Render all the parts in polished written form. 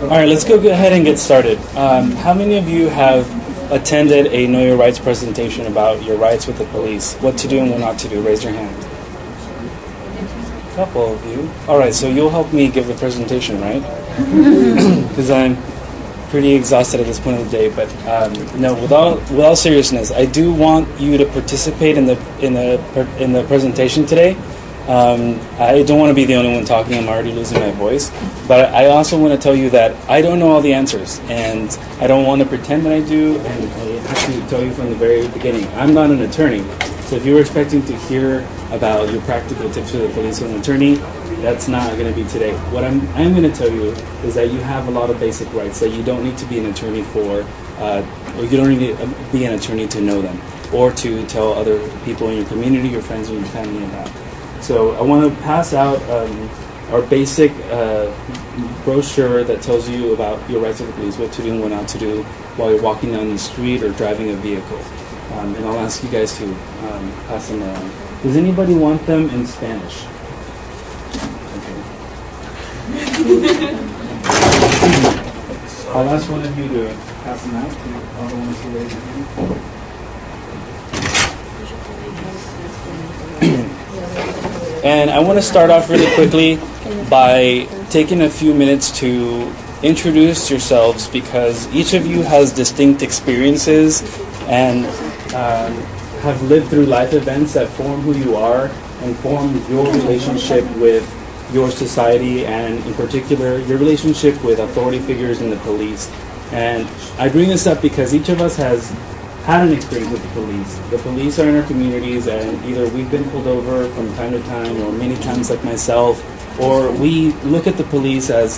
All right, let's go ahead and get started. How many of you have attended a Know Your Rights presentation about your rights with the police? What to do and what not to do? Raise your hand. A couple of you. All right, so you'll help me give the presentation, right? Because I'm pretty exhausted at this point of the day. But no, with all seriousness, I do want you to participate in the presentation today. I don't want to be the only one talking. I'm already losing my voice. But I also want to tell you that I don't know all the answers, and I don't want to pretend that I do, and I have to tell you from the very beginning, I'm not an attorney. So if you were expecting to hear about your practical tips for the police with an attorney, that's not going to be today. What I'm going to tell you is that you have a lot of basic rights that you don't need to be an attorney for, or you don't need to be an attorney to know them, or to tell other people in your community, your friends, and your family about. So I want to pass out our basic brochure that tells you about your rights with the police, what to do and what not to do while you're walking down the street or driving a vehicle. And I'll ask you guys to pass them around. Does anybody want them in Spanish? Okay. I'll ask one of you to pass them out. All the ones who raise your hand. And I want to start off really quickly by taking a few minutes to introduce yourselves, because each of you has distinct experiences and have lived through life events that form who you are and form your relationship with your society, and in particular your relationship with authority figures in the police. And I bring this up because each of us has had an experience with the police. The police are in our communities, and either we've been pulled over from time to time, or many times like myself, or we look at the police as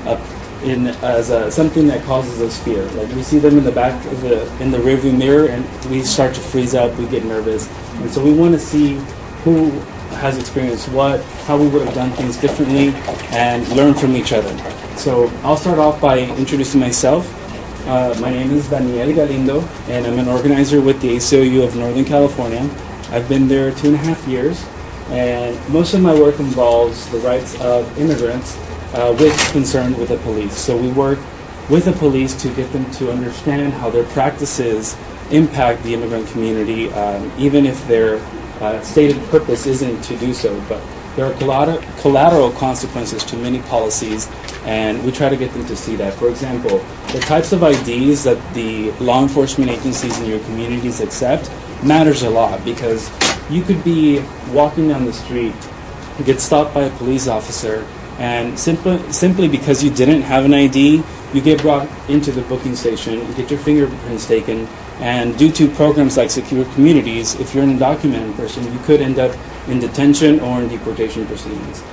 something that causes us fear. Like we see them in the back of in the rearview mirror, and we start to freeze up, we get nervous. And so we want to see who has experienced what, how we would have done things differently, and learn from each other. So I'll start off by introducing myself. My name is Daniel Galindo, and I'm an organizer with the ACLU of Northern California. I've been there 2.5 years, and most of my work involves the rights of immigrants with concern with the police. So we work with the police to get them to understand how their practices impact the immigrant community, even if their stated purpose isn't to do so. But there are collateral consequences to many policies, and we try to get them to see that. For example, the types of IDs that the law enforcement agencies in your communities accept matters a lot, because you could be walking down the street, get stopped by a police officer, and simply because you didn't have an ID, you get brought into the booking station, you get your fingerprints taken, and due to programs like Secure Communities, if you're an undocumented person, you could end up in detention or in deportation proceedings.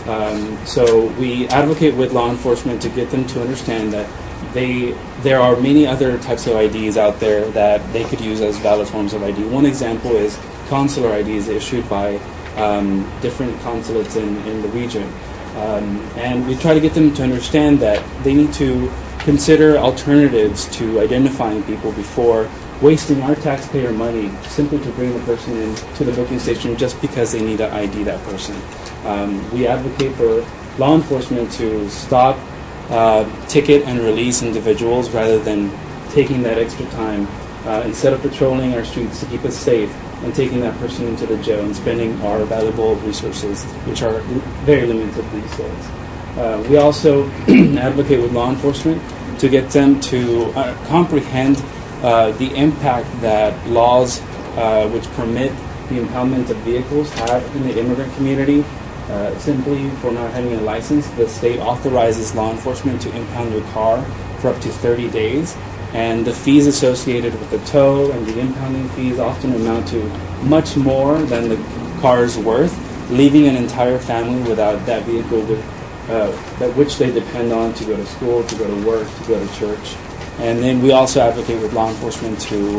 So we advocate with law enforcement to get them to understand that there are many other types of IDs out there that they could use as valid forms of ID. One example is consular IDs issued by different consulates in the region. And we try to get them to understand that they need to consider alternatives to identifying people before wasting our taxpayer money simply to bring the person in to the booking station just because they need to ID that person. We advocate for law enforcement to stop, ticket, and release individuals rather than taking that extra time. Instead of patrolling our streets to keep us safe and taking that person into the jail and spending our valuable resources, which are very limited these days. We also advocate with law enforcement to get them to comprehend the impact that laws which permit the impoundment of vehicles have in the immigrant community. Simply for not having a license, the state authorizes law enforcement to impound your car for up to 30 days. And the fees associated with the tow and the impounding fees often amount to much more than the car's worth, leaving an entire family without that vehicle which they depend on to go to school, to go to work, to go to church. And then we also advocate with law enforcement to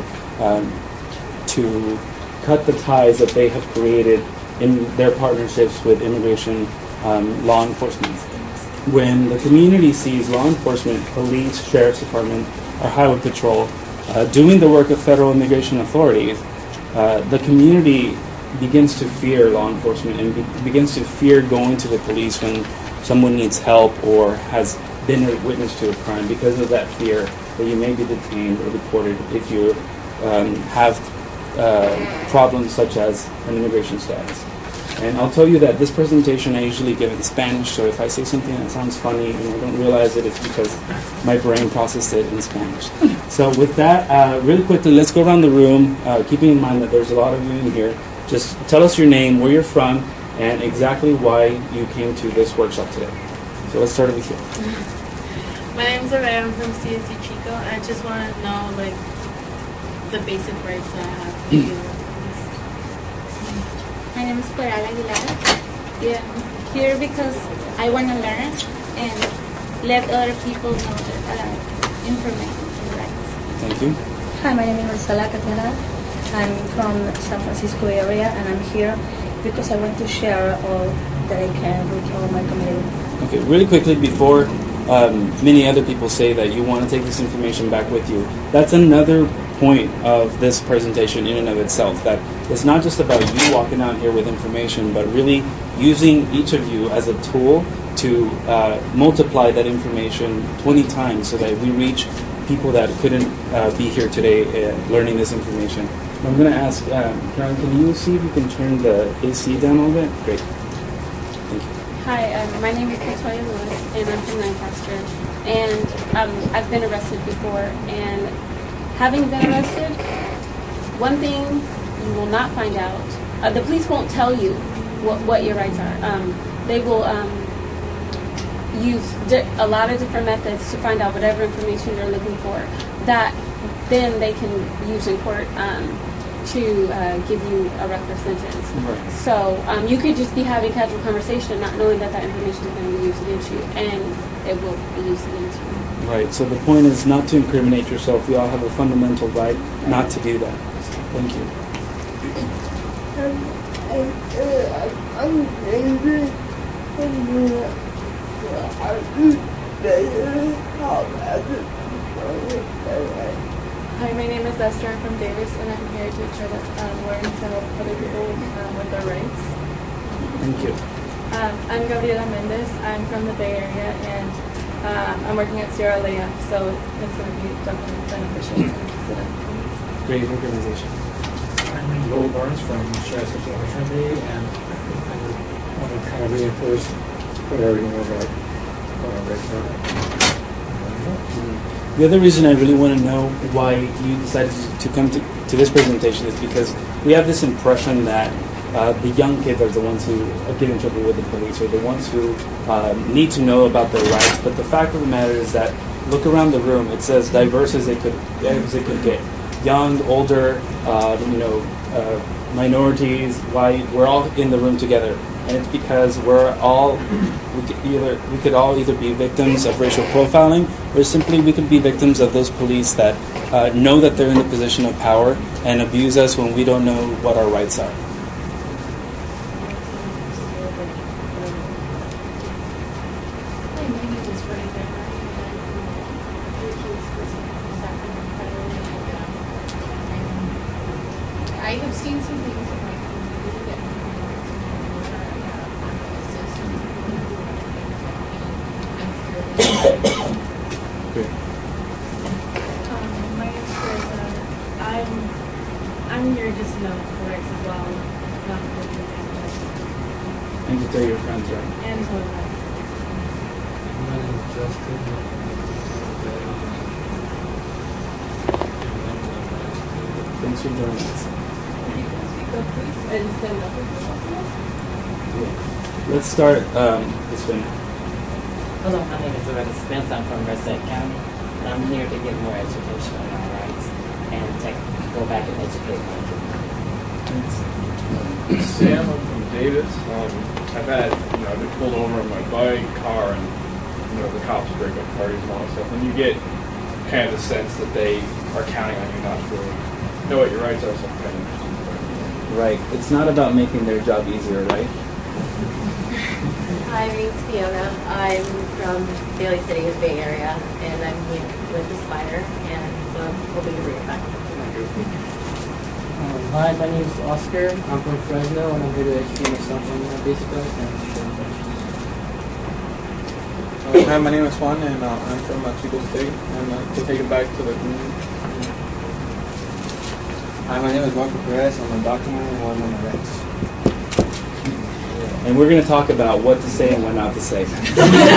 cut the ties that they have created in their partnerships with immigration law enforcement. When the community sees law enforcement, police, sheriff's department, or highway patrol doing the work of federal immigration authorities, the community begins to fear law enforcement and begins to fear going to the police when someone needs help or has been a witness to a crime because of that fear that you may be detained or deported if you have problems such as an immigration status. And I'll tell you that this presentation I usually give in Spanish, so if I say something that sounds funny and I don't realize it, it's because my brain processed it in Spanish. So with that, really quickly, let's go around the room, keeping in mind that there's a lot of you in here. Just tell us your name, where you're from, and exactly why you came to this workshop today. So let's start with you. My name is Araya. I'm from CSC Chico. I just want to know, like, the basic rights that I have to do. My name is Coral Aguilar. Yeah, I'm here because I want to learn and let other people know information and rights. Thank you. Hi, my name is Marcela Catena. I'm from San Francisco area, and I'm here because I want to share all that I can with all my community. Okay, really quickly before many other people say that you want to take this information back with you, that's another point of this presentation in and of itself, that it's not just about you walking out here with information, but really using each of you as a tool to multiply that information 20 times so that we reach people that couldn't be here today learning this information. I'm going to ask, Karen, can you see if you can turn the AC down a little bit? Great. Thank you. Hi, my name is Latoya Lewis, and I'm from Lancaster. And I've been arrested before, and having been arrested, one thing you will not find out, the police won't tell you what your rights are. They will use a lot of different methods to find out whatever information you're looking for, that then they can use in court to give you a reckless sentence. Right. So you could just be having casual conversation, not knowing that information is going to be used against you, and it will be used against you. Right, so the point is not to incriminate yourself. We all have a fundamental right not to do that. Thank you. Hi, my name is Esther. I'm from Davis, and I'm here to try to learn to help other people with their rights. Thank you. I'm Gabriela Mendez. I'm from the Bay Area, and I'm working at Sierra Leone, so it's going to be definitely beneficial to them. Great organization. I'm Joel Barnes from Shasta Fraternity, and I want to kind of reinforce what I already know about right. The other reason I really want to know why you decided to come to this presentation is because we have this impression that the young kids are the ones who get in trouble with the police, or the ones who need to know about their rights. But the fact of the matter is that, look around the room, it's as diverse as it could get. Young, older, minorities, white, we're all in the room together. And it's because we could all either be victims of racial profiling, or simply we could be victims of those police that know that they're in a position of power and abuse us when we don't know what our rights are. I have seen some things that might be get My name is Chris. I'm here just to know the rights as well. Not And to tell your friends, right? and to know the rights. My name is Justin. Thanks for joining us. Let's start this way. Hello, my name is Loretta Spence. I'm from Merced County, and I'm here to get more education on our rights and go back and educate my community. Sam, I'm from Davis. I've been pulled over on my bike, car, and the cops break up parties and all that stuff. And you get kind of the sense that they are counting on you not to really know what your rights are. So kind of Right. It's not about making their job easier, right? Hi, my name's Fiona. I'm from Daly City, the Bay Area, and I'm here with Aspire, and so I'm hoping to bring it back. Hi, my name is Oscar. I'm from Fresno, and I'm here to educate myself on basic rights and Hi, my name is Juan, and I'm from Chico State, and to take it back to the community. Hi, my name is Marco Perez. I'm undocumented and one of my rights. And we're going to talk about what to say and what not to say. Thank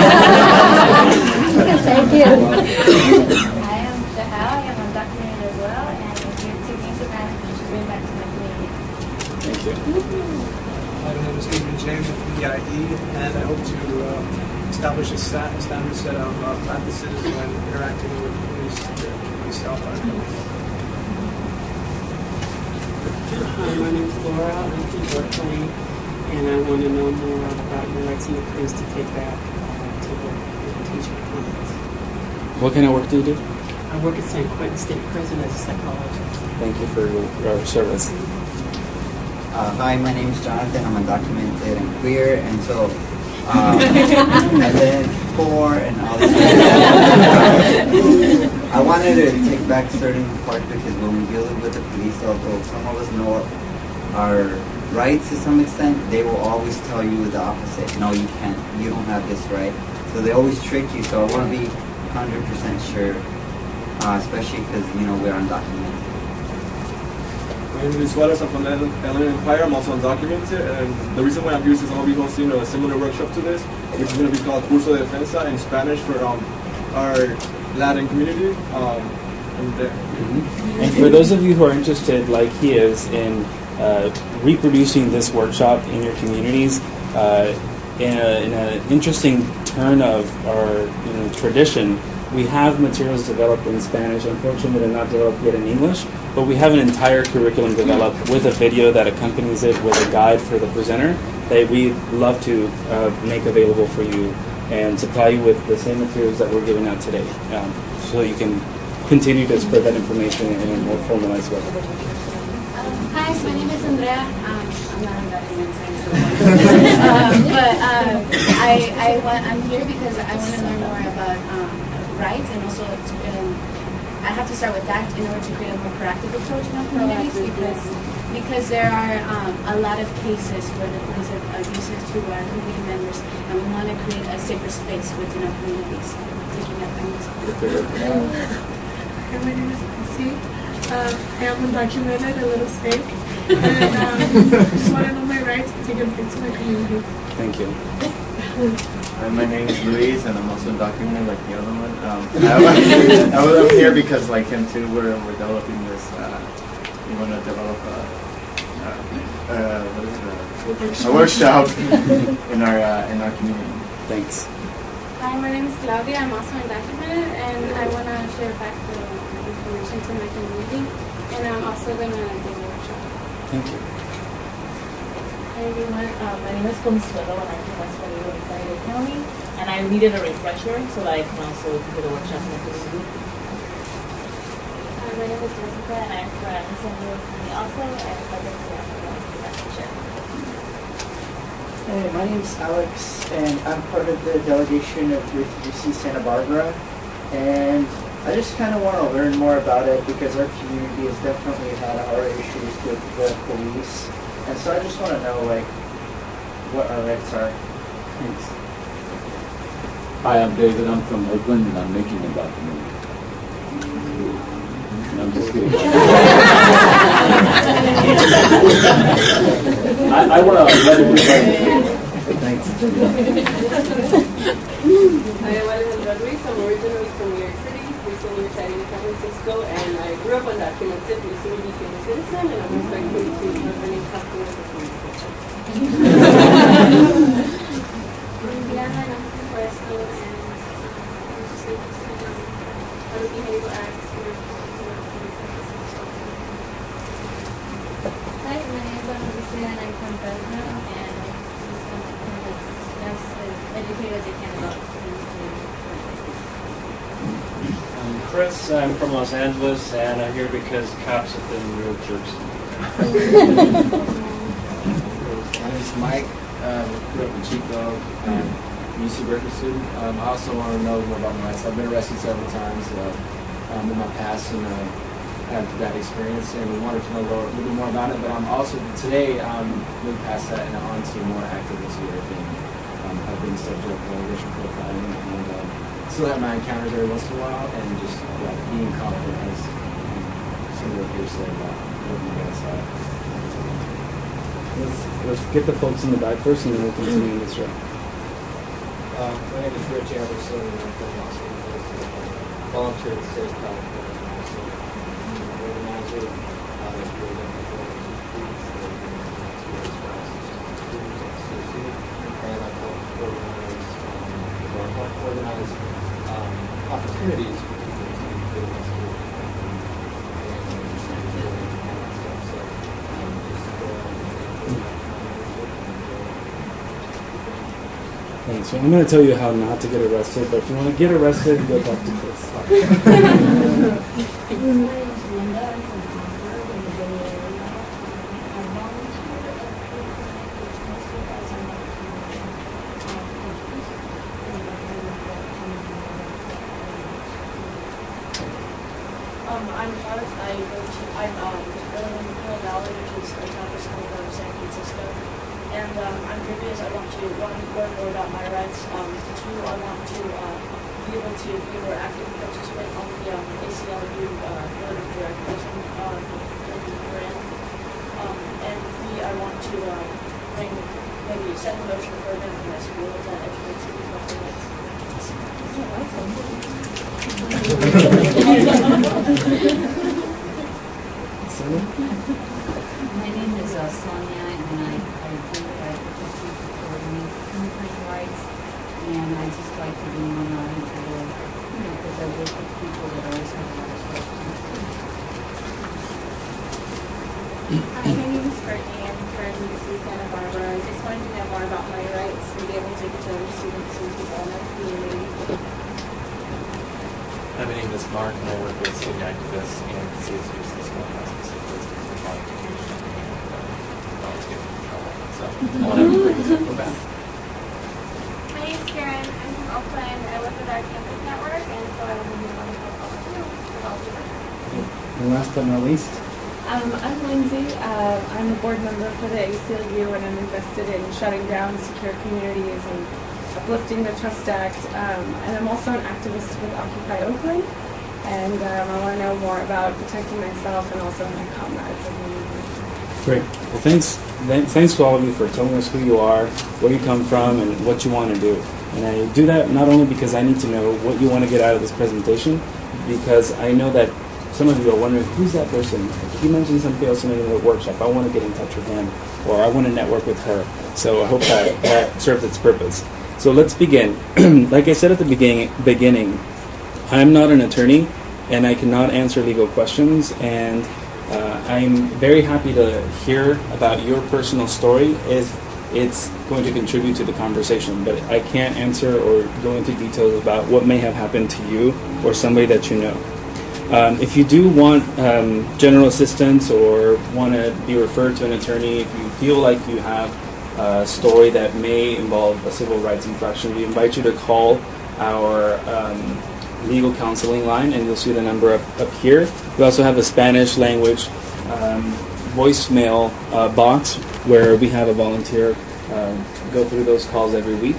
you. I am Shahal. I am undocumented as well, and I'm here to gain some knowledge to bring back to my community. Thank you. My name is Adrian James from EID, and I hope to establish a standard set of practices when interacting with police South Africa. Hi, my name is Laura. I'm from Berkeley, and I want to know more about your rights in the police to take that to work and teach my clients. What kind of work do you do? I work at San Quentin State Prison as a psychologist. Thank you for your service. Hi, my name is Jonathan. I'm undocumented and queer, and so and then poor and all this. I wanted to take back certain parts because when we deal with the police, although some of us know our rights to some extent, they will always tell you the opposite. No, you can't. You don't have this right. So they always trick you. So I want to be 100% sure, especially because we're undocumented. My name is Suarez. I'm from the LA Empire. I'm also undocumented, and the reason why I'm here is I'll be hosting a similar workshop to this, which is going to be called Curso de Defensa in Spanish for our Latin community. And for those of you who are interested, like he is, in reproducing this workshop in your communities, in an interesting turn of our tradition, we have materials developed in Spanish. Unfortunately, they're not developed yet in English, but we have an entire curriculum developed with a video that accompanies it with a guide for the presenter that we'd love to make available for you and supply you with the same materials that we're giving out today, so you can continue to spread that information in a more formalized way. Hi, my name is Andrea. I'm not undocumented, but I'm here because I want to learn more about rights, and also I have to start with that in order to create a more proactive approach in our communities, because there are a lot of cases where the police are abusive to our community members, and we want to create a safer space within our communities. Taking that Hi, my name is Nancy. I am undocumented, a little sick, and just want to know my rights to give back to my community. Thank you. My name is Luis, and I'm also undocumented like the other one. I'm here because, like him too, we're developing this. We want to develop a workshop in our community. Thanks. Hi, my name is Claudia. I'm also undocumented, and I want to share back the information to my community. And I'm also going to do a workshop. Thank you. Hi everyone, my name is Consuelo, and I'm from West Vallejo County, and I needed a refresher so that I can also do the workshop in the community. My name is Jessica, and I'm from San Diego County also, and I'd like to ask you a question. Hey, my name is Alex, and I'm part of the delegation with UC Santa Barbara, and I just kind of want to learn more about it because our community has definitely had our issues with the police. And so I just want to know, what our rights are. Thanks. Hi, I'm David. I'm from Oakland, and I'm making a documentary. No, I'm just kidding. I want to let everybody. Thanks. Hi, I'm Alejandra Ruiz. I'm originally from New York City, recently residing in San Francisco, and I grew up undocumented, recently became a citizen, and I'm expecting to have any customers of police. Hi, my name is Lucia, and I'm from Fresno, and I'm as educated as I can about I'm Chris. I'm from Los Angeles, and I'm here because cops have been real jerks. My name is Mike. Grew up in Chico. UC Berkeley student. I also want to know more about my rights. I've been arrested several times in my past, and had that experience, and we wanted to know a little bit more about it. But I'm also today moved past that and on to more activism and everything. I've been interesting subject, racial profiling, and still have my encounters every once in a while, and just being confident as some of the peers said about what you guys have. Let's get the folks in the back first, and then we'll continue this row. My name is Rich Anderson, and I'm from Los Angeles. Volunteer at the State of California, and also organizer. And I help organize opportunities for people to get in school. Thanks. So I'm going to tell you how not to get arrested, but if you want to get arrested, go talk to Chris. I'm Clark. I'm living in Hill Valley, which is a town suburb of San Francisco. And I'm here because I want to, one, learn more about my rights. Two, I want to be able to be more active and participate on the ACLU board of directors and brand. And three, I want to bring, maybe set in motion a program in my school that educates people about their rights. My name is Sonia, and I think I participate for immigrant rights, and I just like to be more knowledgeable, because I work with people that always have a lot of questions. Hi, my name is Courtney. I'm from UC Santa Barbara. I just wanted to know more about my rights and be able to get to other students and people in my community. Hi, my name is Mark, and I work with student activists and CSU Cisco and specifically for qualification and volunteer control. So I want to bring this up back. My name is Karen. I'm from Oakland. I work with our campus network, and so I want to know about all of you. And last but not least, I'm Lindsay. I'm a board member for the ACLU, and I'm invested in shutting down secure communities and uplifting the Trust Act. And I'm also an activist with Occupy Oakland. And I want to know more about protecting myself and also my comrades. great. Well, thanks to all of you for telling us who you are, where you come from, and what you want to do. And I do that not only because I need to know what you want to get out of this presentation, because I know that some of you are wondering, who's that person? He mentioned something else in another workshop. I want to get in touch with him, or I want to network with her. So I hope that serves its purpose. So let's begin. Like I said at the beginning, I'm not an attorney, and I cannot answer legal questions, and I'm very happy to hear about your personal story if it's going to contribute to the conversation, but I can't answer or go into details about what may have happened to you or somebody that you know. If you do want general assistance or want to be referred to an attorney, if you feel like you have a story that may involve a civil rights infraction, we invite you to call our legal counseling line, and you'll see the number up here. We also have a Spanish language voicemail box where we have a volunteer go through those calls every week.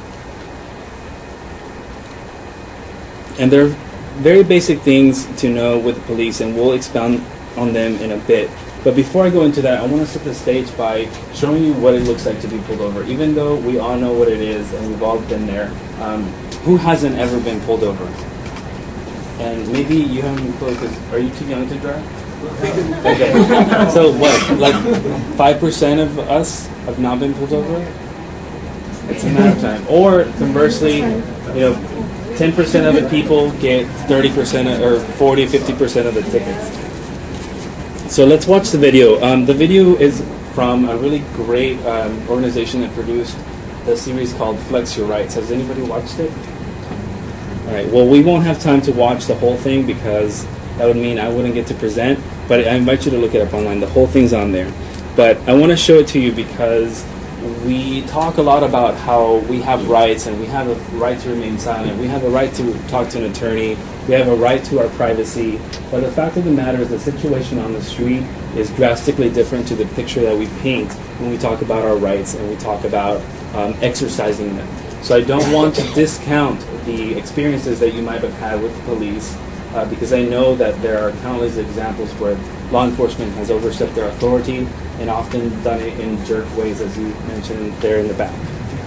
And they're very basic things to know with the police, and we'll expound on them in a bit. But before I go into that, I want to set the stage by showing you what it looks like to be pulled over. Even though we all know what it is and we've all been there, who hasn't ever been pulled over? And maybe you haven't been pulled because, are you too young to drive? Okay. So what, like 5% of us have not been pulled over? It's a matter of time. Or conversely, 10% of the people get 30% or 40, 50% of the tickets. So let's watch the video. The video is from a really great organization that produced a series called Flex Your Rights. Has anybody watched it? All right. Well, we won't have time to watch the whole thing because that would mean I wouldn't get to present. But I invite you to look it up online. The whole thing's on there. But I want to show it to you because we talk a lot about how we have rights and we have a right to remain silent. We have a right to talk to an attorney. We have a right to our privacy. But the fact of the matter is the situation on the street is drastically different to the picture that we paint when we talk about our rights and we talk about exercising them. So I don't want to discount the experiences that you might have had with the police, because I know that there are countless examples where law enforcement has overstepped their authority and often done it in jerk ways, as you mentioned there in the back.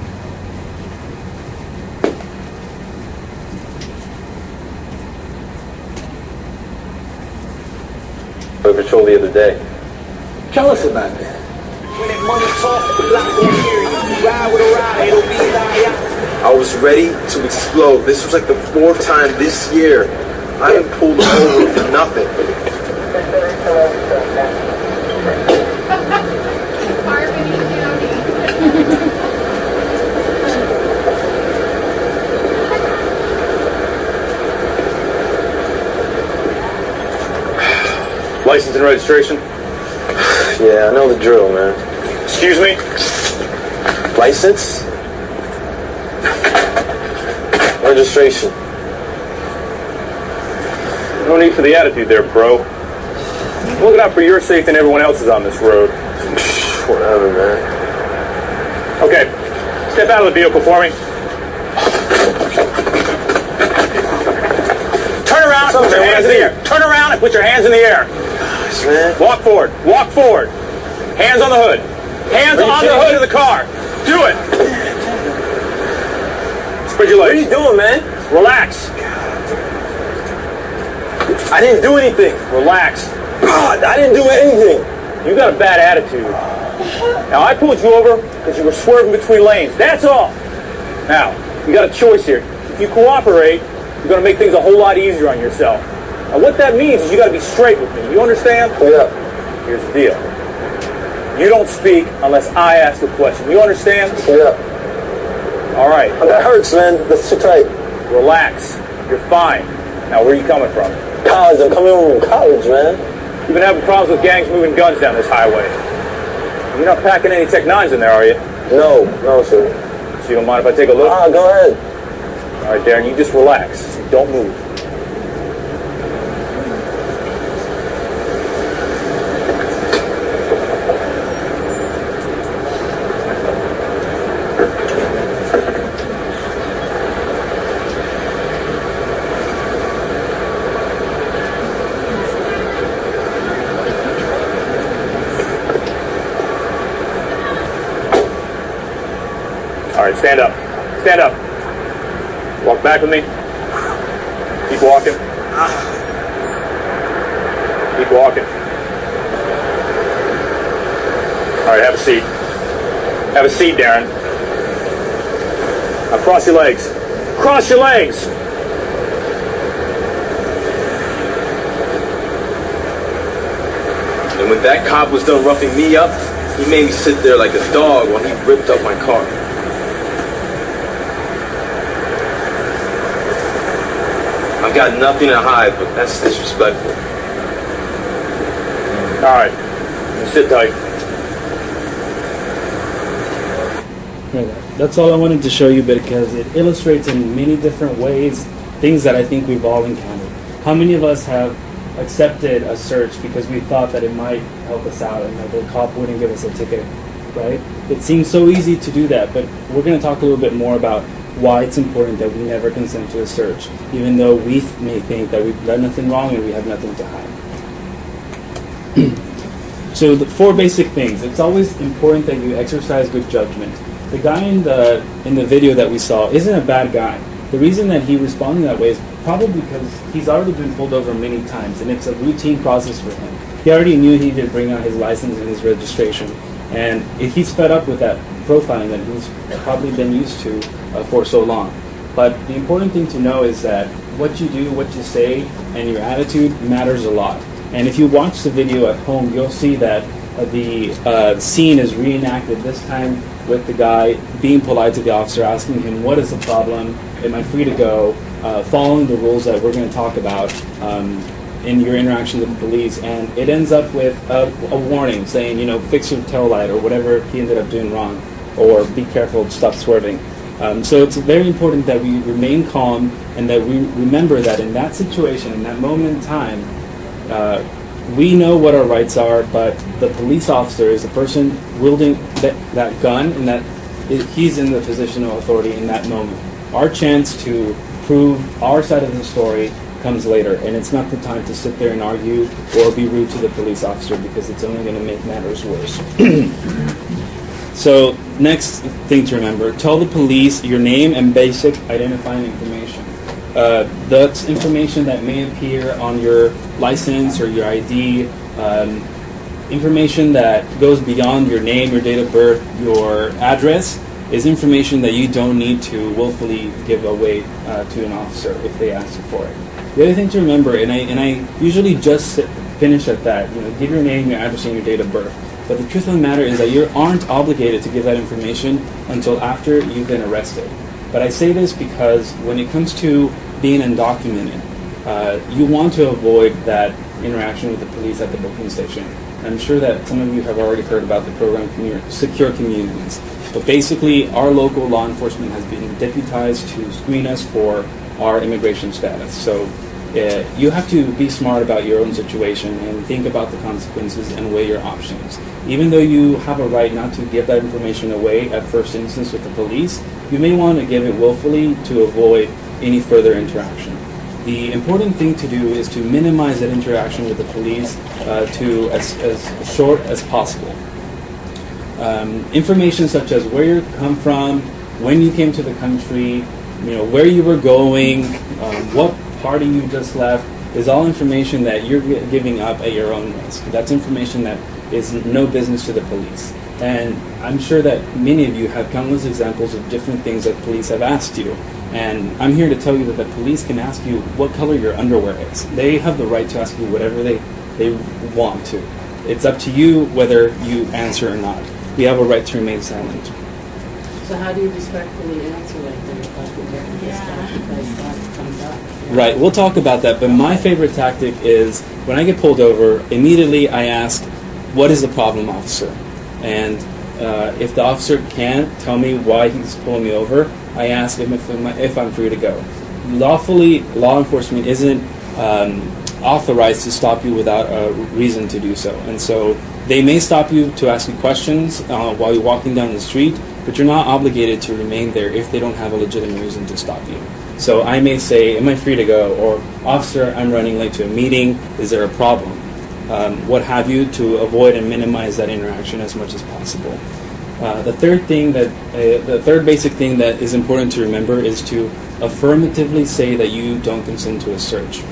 Patrol the other day. Tell us about that. I was ready to explode. This was like the 4th time this year I am pulled over for nothing. License and registration? Yeah, I know the drill, man. Excuse me? License? Registration. No need for the attitude there, bro. I'm looking out for your safety and everyone else's on this road. Whatever, man. Okay, step out of the vehicle for me. Turn around and put your hands in the air. Turn around and put your hands in the air. Man. Walk forward. Walk forward. Hands on the hood. Hands on the hood of the car. Do it. Spread your legs. What are you doing, man? Relax. I didn't do anything. Relax. God, I didn't do anything. You got a bad attitude. Now, I pulled you over because you were swerving between lanes. That's all. Now, you got a choice here. If you cooperate, you're going to make things a whole lot easier on yourself. Now, what that means is you got to be straight with me. You understand? Yeah. Here's the deal. You don't speak unless I ask a question. You understand? Yeah. All right. That hurts, man. That's too tight. Relax. You're fine. Now, where are you coming from? College. I'm coming home from college, man. You've been having problems with gangs moving guns down this highway. You're not packing any Tech 9s in there, are you? No, sir. So you don't mind if I take a look? Go ahead. All right, Darren, you just relax. Don't move. All right, stand up. Stand up. Walk back with me. Keep walking. Keep walking. All right, have a seat. Have a seat, Darren. Now cross your legs. Cross your legs! And when that cop was done roughing me up, he made me sit there like a dog while he ripped up my car. I've got nothing to hide, but that's disrespectful. All right, sit tight. That's all I wanted to show you because it illustrates in many different ways things that I think we've all encountered. How many of us have accepted a search because we thought that it might help us out and that the cop wouldn't give us a ticket, right? It seems so easy to do that, but we're going to talk a little bit more about why it's important that we never consent to a search, even though we may think that we've done nothing wrong and we have nothing to hide. So the 4 basic things. It's always important that you exercise good judgment. The guy in the video that we saw isn't a bad guy. The reason that he responded that way is probably because he's already been pulled over many times, and it's a routine process for him. He already knew he did bring out his license and his registration, and he's fed up with that profiling that he's probably been used to for so long. But the important thing to know is that what you do, what you say, and your attitude matters a lot. And if you watch the video at home, you'll see that the scene is reenacted, this time with the guy being polite to the officer, asking him, what is the problem? Am I free to go? Following the rules that we're going to talk about in your interaction with the police. And it ends up with a warning saying, fix your tail light or whatever he ended up doing wrong, or be careful, stop swerving. So it's very important that we remain calm and that we remember that in that situation, in that moment in time, we know what our rights are, but the police officer is the person wielding that gun and that he's in the position of authority in that moment. Our chance to prove our side of the story comes later, and it's not the time to sit there and argue or be rude to the police officer, because it's only going to make matters worse. So, next thing to remember, tell the police your name and basic identifying information. That's information that may appear on your license or your ID, information that goes beyond your name, your date of birth, your address, is information that you don't need to willfully give away to an officer if they ask you for it. The other thing to remember, and I usually just finish at that, give your name, your address, and your date of birth. But the truth of the matter is that you aren't obligated to give that information until after you've been arrested. But I say this because when it comes to being undocumented, you want to avoid that interaction with the police at the booking station. I'm sure that some of you have already heard about the program Secure Communities. But basically, our local law enforcement has been deputized to screen us for our immigration status. So you have to be smart about your own situation and think about the consequences and weigh your options. Even though you have a right not to give that information away at first instance with the police, you may want to give it willfully to avoid any further interaction. The important thing to do is to minimize that interaction with the police to as short as possible. Information such as where you come from, when you came to the country, where you were going, what party you just left, is all information that you're giving up at your own risk. That's information that is no business to the police. And I'm sure that many of you have countless examples of different things that police have asked you. And I'm here to tell you that the police can ask you what color your underwear is. They have the right to ask you whatever they want to. It's up to you whether you answer or not. We have a right to remain silent. So how do you respectfully answer like Right, we'll talk about that, but my favorite tactic is when I get pulled over, immediately I ask, what is the problem, officer? And if the officer can't tell me why he's pulling me over, I ask him if I'm free to go. Lawfully, law enforcement isn't authorized to stop you without a reason to do so. And so they may stop you to ask you questions while you're walking down the street, but you're not obligated to remain there if they don't have a legitimate reason to stop you. So I may say, am I free to go? Or, officer, I'm running late to a meeting. Is there a problem? What have you, to avoid and minimize that interaction as much as possible. The third basic thing that is important to remember is to affirmatively say that you don't consent to a search.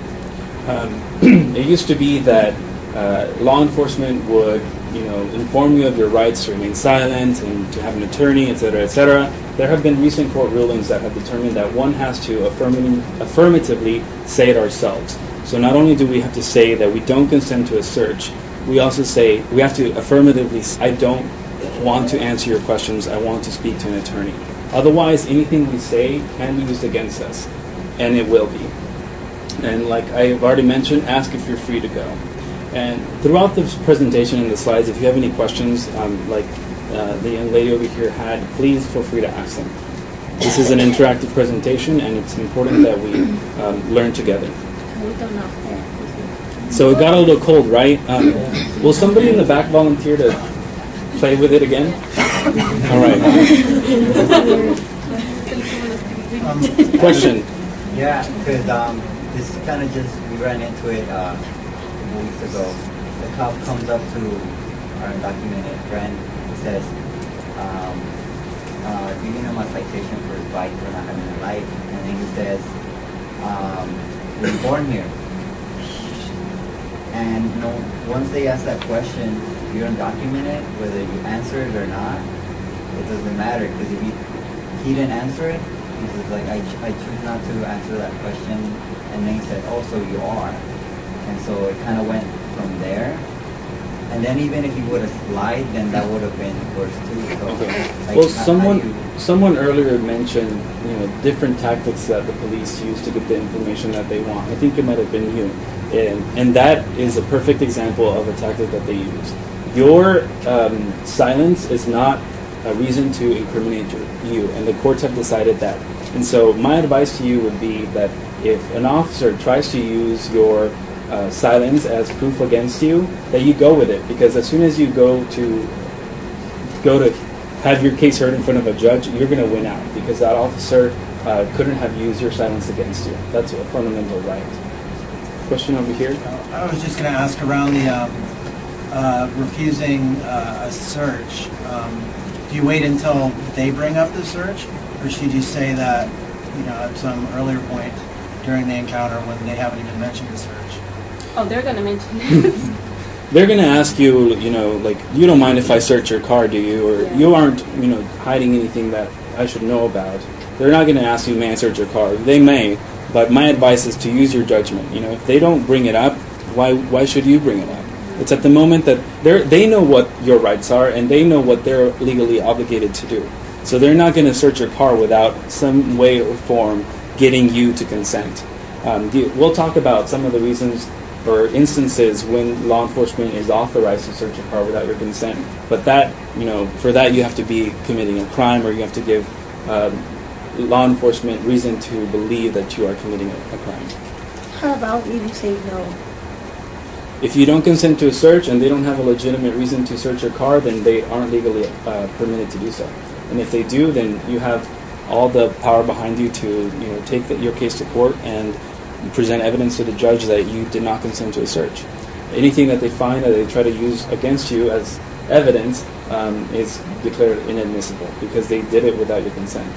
It used to be that law enforcement would, inform you of your rights to remain silent and to have an attorney, etc., etc. There have been recent court rulings that have determined that one has to affirmatively say it ourselves. So not only do we have to say that we don't consent to a search, we also say we have to affirmatively say, I don't want to answer your questions, I want to speak to an attorney. Otherwise, anything we say can be used against us, and it will be. And like I've already mentioned, ask if you're free to go. And throughout this presentation and the slides, if you have any questions, like the young lady over here had, please feel free to ask them. This is an interactive presentation, and it's important that we learn together. So it got a little cold, right? Will somebody in the back volunteer to play with it again? All right. Question? Yeah, because this is kind of just, we ran into it a couple weeks ago. The cop comes up to our undocumented friend and says, giving him a citation for his bike for not having a light. And then he says, were you born here? And once they ask that question, if you're undocumented, whether you answer it or not, it doesn't matter, because if he didn't answer it, he says like, I choose not to answer that question. And then he said, oh, so you are. And so it kind of went from there. And then even if he would have lied, then that would have been worse too. So, okay. Well, someone earlier mentioned, different tactics that the police use to get the information that they want. I think it might have been you. And that is a perfect example of a tactic that they use. Your silence is not a reason to incriminate you, and the courts have decided that. And so my advice to you would be that if an officer tries to use your silence as proof against you, that you go with it, because as soon as you go to have your case heard in front of a judge, you're going to win out because that officer couldn't have used your silence against you. That's a fundamental right. Question over here? I was just going to ask around the refusing a search. Do you wait until they bring up the search, or should you say that, at some earlier point during the encounter when they haven't even mentioned the search? Oh, they're going to mention it. They're going to ask you, like, you don't mind if I search your car, do you? Or you aren't, hiding anything that I should know about. They're not going to ask you, may I search your car? They may, but my advice is to use your judgment. If they don't bring it up, why should you bring it up? It's at the moment that they know what your rights are and they know what they're legally obligated to do. So they're not going to search your car without some way or form getting you to consent. We'll talk about some of the reasons or instances when law enforcement is authorized to search your car without your consent. But that, for that you have to be committing a crime, or you have to give law enforcement reason to believe that you are committing a crime. How about if you say no? If you don't consent to a search and they don't have a legitimate reason to search your car, then they aren't legally permitted to do so. And if they do, then you have all the power behind you to take your case to court and present evidence to the judge that you did not consent to a search. Anything that they find that they try to use against you as evidence is declared inadmissible because they did it without your consent.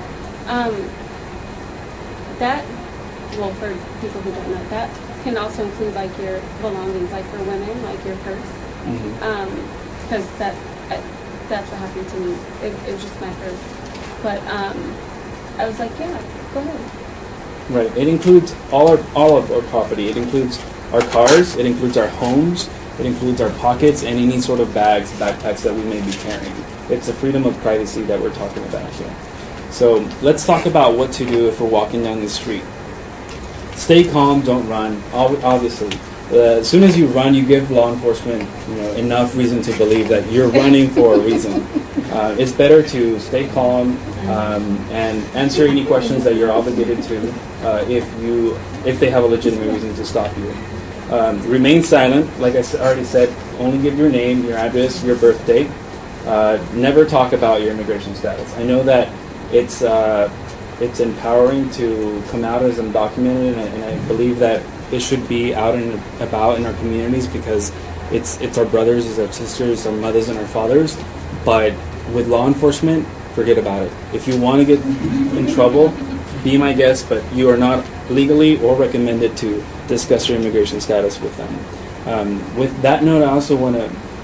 For people who don't know, that can also include like your belongings, like for women, like your purse. Because that's what happened to me. It was just my purse. But I was like, yeah, go ahead. Right. It includes all of our property. It includes our cars. It includes our homes. It includes our pockets and any sort of backpacks that we may be carrying. It's the freedom of privacy that we're talking about here. So let's talk about what to do if we're walking down the street. Stay calm. Don't run. Obviously, as soon as you run, you give law enforcement enough reason to believe that you're running for a reason. It's better to stay calm and answer any questions that you're obligated to if they have a legitimate reason to stop you. Remain silent. Like I already said, only give your name, your address, your birth date. Never talk about your immigration status. I know that it's empowering to come out as undocumented, and I believe that it should be out and about in our communities because it's our brothers, it's our sisters, our mothers, and our fathers. But with law enforcement, forget about it. If you want to get in trouble, be my guest, but you are not legally or recommended to discuss your immigration status with them. With that note, I also want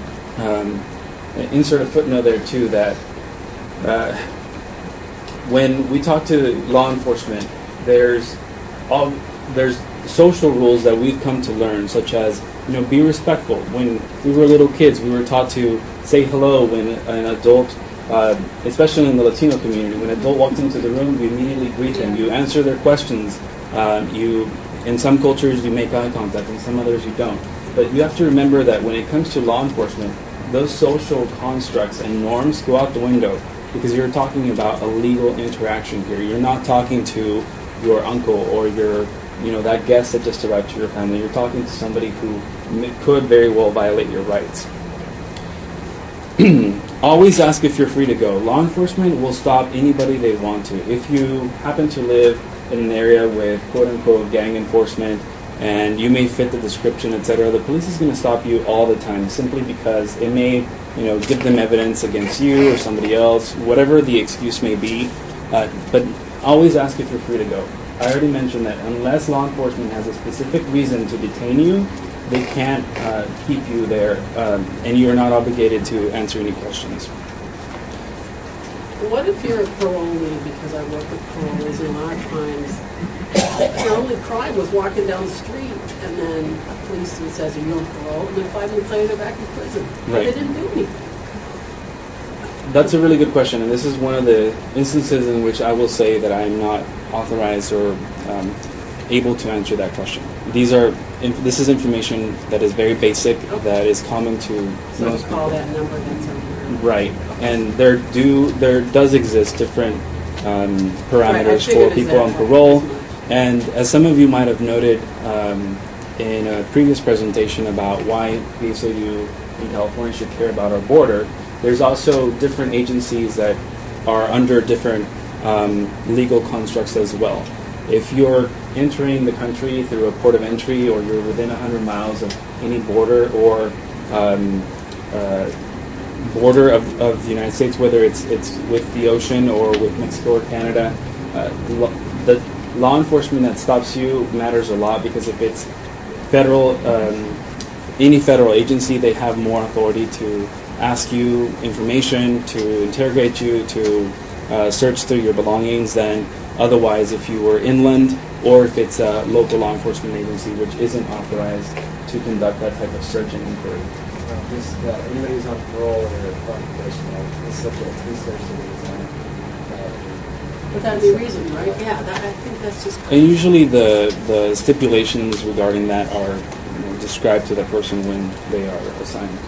to insert a footnote there too that when we talk to law enforcement, there's social rules that we've come to learn, such as be respectful. When we were little kids, we were taught to say hello when an adult, especially in the Latino community, when an adult walked into the room, you immediately greet them. You answer their questions. In some cultures, you make eye contact. In some others, you don't. But you have to remember that when it comes to law enforcement, those social constructs and norms go out the window because you're talking about a legal interaction here. You're not talking to your uncle or that guest that just arrived to your family. You're talking to somebody who could very well violate your rights. Always ask if you're free to go. Law enforcement will stop anybody they want to. If you happen to live in an area with quote-unquote gang enforcement and you may fit the description, etc., the police is going to stop you all the time simply because it may give them evidence against you or somebody else, whatever the excuse may be. But always ask if you're free to go. I already mentioned that unless law enforcement has a specific reason to detain you, they can't keep you there, and you are not obligated to answer any questions. What if you're a parolee? Because I work with parolees, and a lot of times their only crime was walking down the street, and then a policeman says, "Are you on parole?" And then 5 minutes later, they're back in prison. Right. They didn't do anything. That's a really good question, and this is one of the instances in which I will say that I am not authorized or able to answer that question. This is information that is very basic, that is common to most people. Call that number that's on here. Right, and there does exist different parameters for people on parole, and as some of you might have noted in a previous presentation about why the ACLU in California should care about our border, There's also different agencies that are under different legal constructs as well. If you're entering the country through a port of entry, or you're within 100 miles of any border or border of the United States, whether it's with the ocean or with Mexico or Canada, the law enforcement that stops you matters a lot, because if it's federal, any federal agency, they have more authority to ask you information, to interrogate you, to search through your belongings than otherwise if you were inland, or if it's a local law enforcement agency which isn't authorized to conduct that type of search and inquiry. Anybody who's on parole or on probation is subject to search and Without any reason, right? Yeah, I think that's just... And usually the stipulations regarding that are described to the person when they are assigned.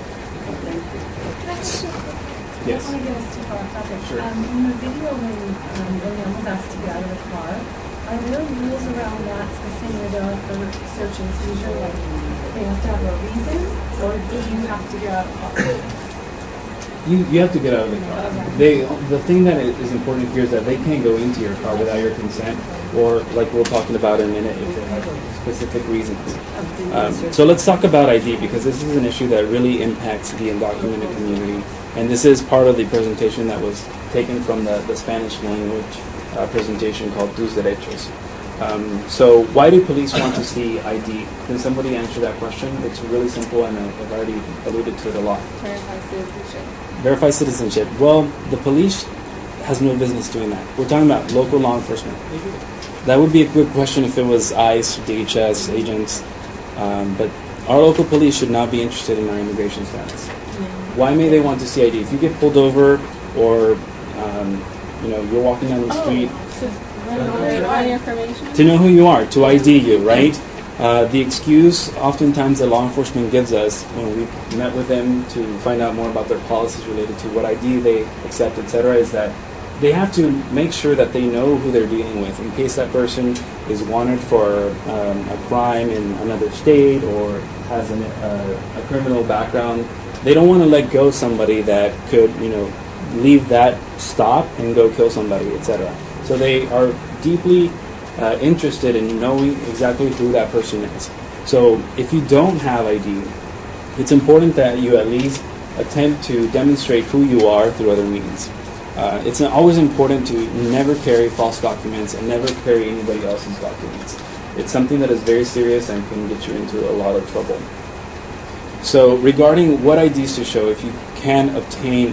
Yes. I want to get us to our topic. Sure. In the video when William was asked to get out of the car, are there rules around that the same way there are for search and seizure? Like they have to have a reason, or do you have to get out of the car? You have to get out of the car. The thing that is important here is that they can't go into your car without your consent, or like we'll talking about in a minute, if they have specific reasons. So let's talk about ID, because this is an issue that really impacts the undocumented community. And this is part of the presentation that was taken from the Spanish language presentation called Tus Derechos. So why do police want to see ID? Can somebody answer that question? It's really simple, and I've already alluded to it a lot. Verify citizenship. Verify citizenship. Well, the police has no business doing that. We're talking about local law enforcement. That would be a good question if it was ICE, DHS, agents. But our local police should not be interested in our immigration status. Why may they want to see ID? If you get pulled over, or you're walking down the street, to know who you are, to ID you, right? The excuse oftentimes that law enforcement gives us when we met with them to find out more about their policies related to what ID they accept, etc., is that they have to make sure that they know who they're dealing with in case that person is wanted for a crime in another state or has a criminal background. They don't want to let go somebody that could, leave that stop and go kill somebody, etc. So they are deeply interested in knowing exactly who that person is. So if you don't have ID, it's important that you at least attempt to demonstrate who you are through other means. It's always important to never carry false documents and never carry anybody else's documents. It's something that is very serious and can get you into a lot of trouble. So regarding what IDs to show, if you can obtain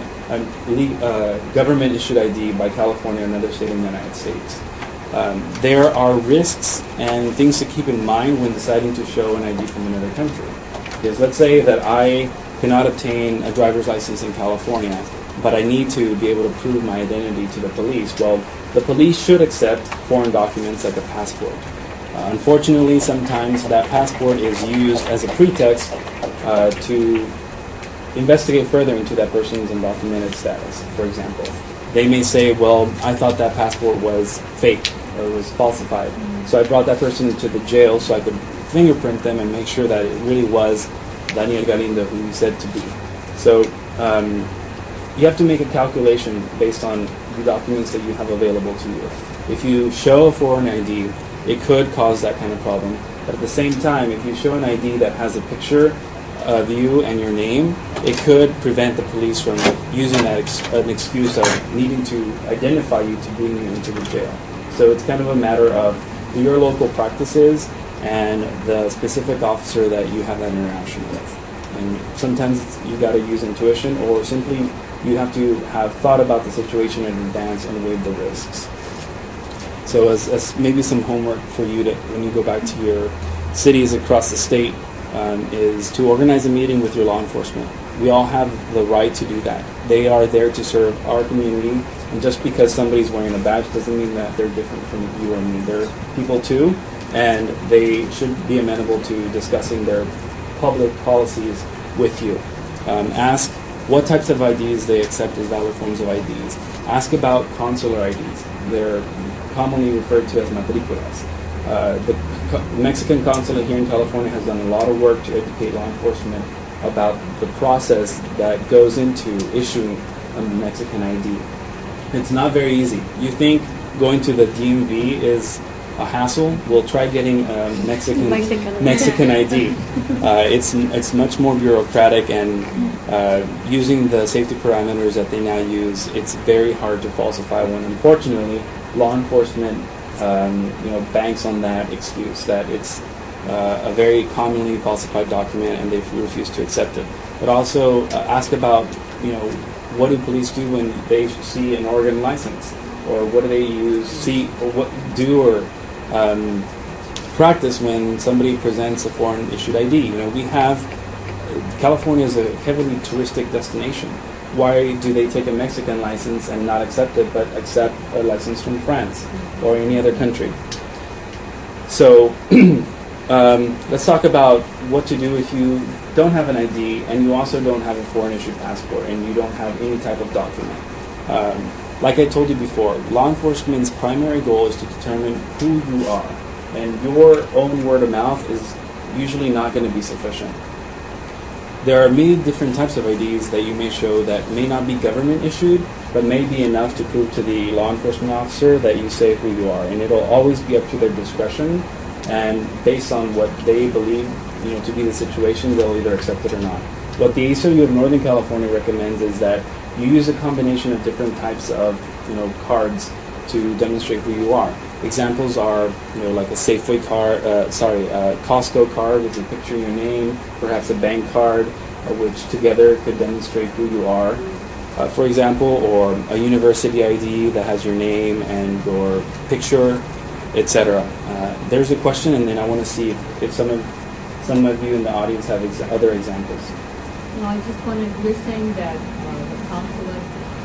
a government-issued ID by California or another state in the United States, there are risks and things to keep in mind when deciding to show an ID from another country. Because let's say that I cannot obtain a driver's license in California, but I need to be able to prove my identity to the police. Well, the police should accept foreign documents like a passport. Unfortunately, sometimes that passport is used as a pretext to investigate further into that person's undocumented status, for example. They may say, well, I thought that passport was fake or was falsified. So I brought that person to the jail so I could fingerprint them and make sure that it really was Daniel Galindo who he said to be. So you have to make a calculation based on the documents that you have available to you. If you show a foreign ID, it could cause that kind of problem. But at the same time, if you show an ID that has a picture of you and your name, it could prevent the police from using that an excuse of needing to identify you to bring you into the jail. So it's kind of a matter of your local practices and the specific officer that you have that interaction with. And sometimes you got to use intuition, or simply you have to have thought about the situation in advance and weigh the risks. So as maybe some homework for you to, when you go back to your cities across the state, is to organize a meeting with your law enforcement. We all have the right to do that. They are there to serve our community, and just because somebody's wearing a badge doesn't mean that they're different from you or me. They're people too, and they should be amenable to discussing their public policies with you. Ask what types of IDs they accept as valid forms of IDs. Ask about consular IDs. They're commonly referred to as matriculas. The Mexican consulate here in California has done a lot of work to educate law enforcement about the process that goes into issuing a Mexican ID. It's not very easy. You think going to the DMV is a hassle? Well, try getting a Mexican ID. It's much more bureaucratic, and using the safety parameters that they now use, it's very hard to falsify one. Unfortunately, law enforcement banks on that excuse that it's a very commonly falsified document and they refuse to accept it. But also ask about, what do police do when they see an Oregon license, or what do they practice when somebody presents a foreign issued ID. California is a heavily touristic destination. Why do they take a Mexican license and not accept it, but accept a license from France or any other country? So let's talk about what to do if you don't have an ID and you also don't have a foreign issued passport and you don't have any type of document. Like I told you before, law enforcement's primary goal is to determine who you are, and your own word of mouth is usually not going to be sufficient. There are many different types of IDs that you may show that may not be government issued, but may be enough to prove to the law enforcement officer that you say who you are, and it'll always be up to their discretion, and based on what they believe to be the situation, they'll either accept it or not. What the ACLU of Northern California recommends is that you use a combination of different types of cards to demonstrate who you are. Examples are like a Safeway card, Costco card with a picture of your name, perhaps a bank card, which together could demonstrate who you are, for example, or a university ID that has your name and your picture, etc. There's a question, and then I want to see if some of you in the audience have other examples. No, I just wanted, you're saying that the consulate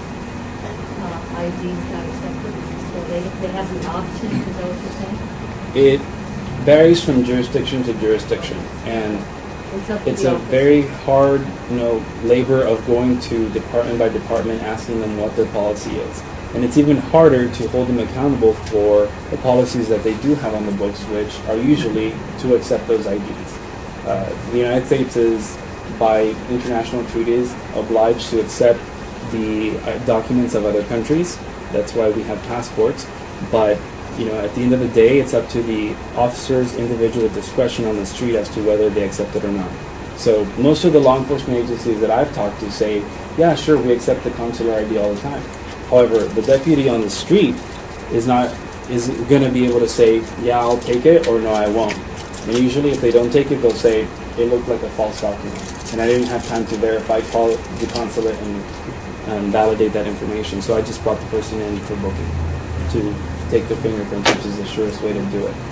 ID is not accepted, so they have the option, is that what you're saying? It varies from jurisdiction to jurisdiction, and it's a very hard, labor of going to department by department asking them what their policy is. And it's even harder to hold them accountable for the policies that they do have on the books, which are usually to accept those IDs. The United States is, by international treaties, obliged to accept the documents of other countries. That's why we have passports. But at the end of the day, it's up to the officer's individual discretion on the street as to whether they accept it or not. So most of the law enforcement agencies that I've talked to say, yeah, sure, we accept the consular ID all the time. However, the deputy on the street is going to be able to say, yeah, I'll take it, or no, I won't. And usually if they don't take it, they'll say, it looked like a false document, and I didn't have time to verify, call the consulate and validate that information. So I just brought the person in for booking to take the fingerprint, which is the surest way to do it.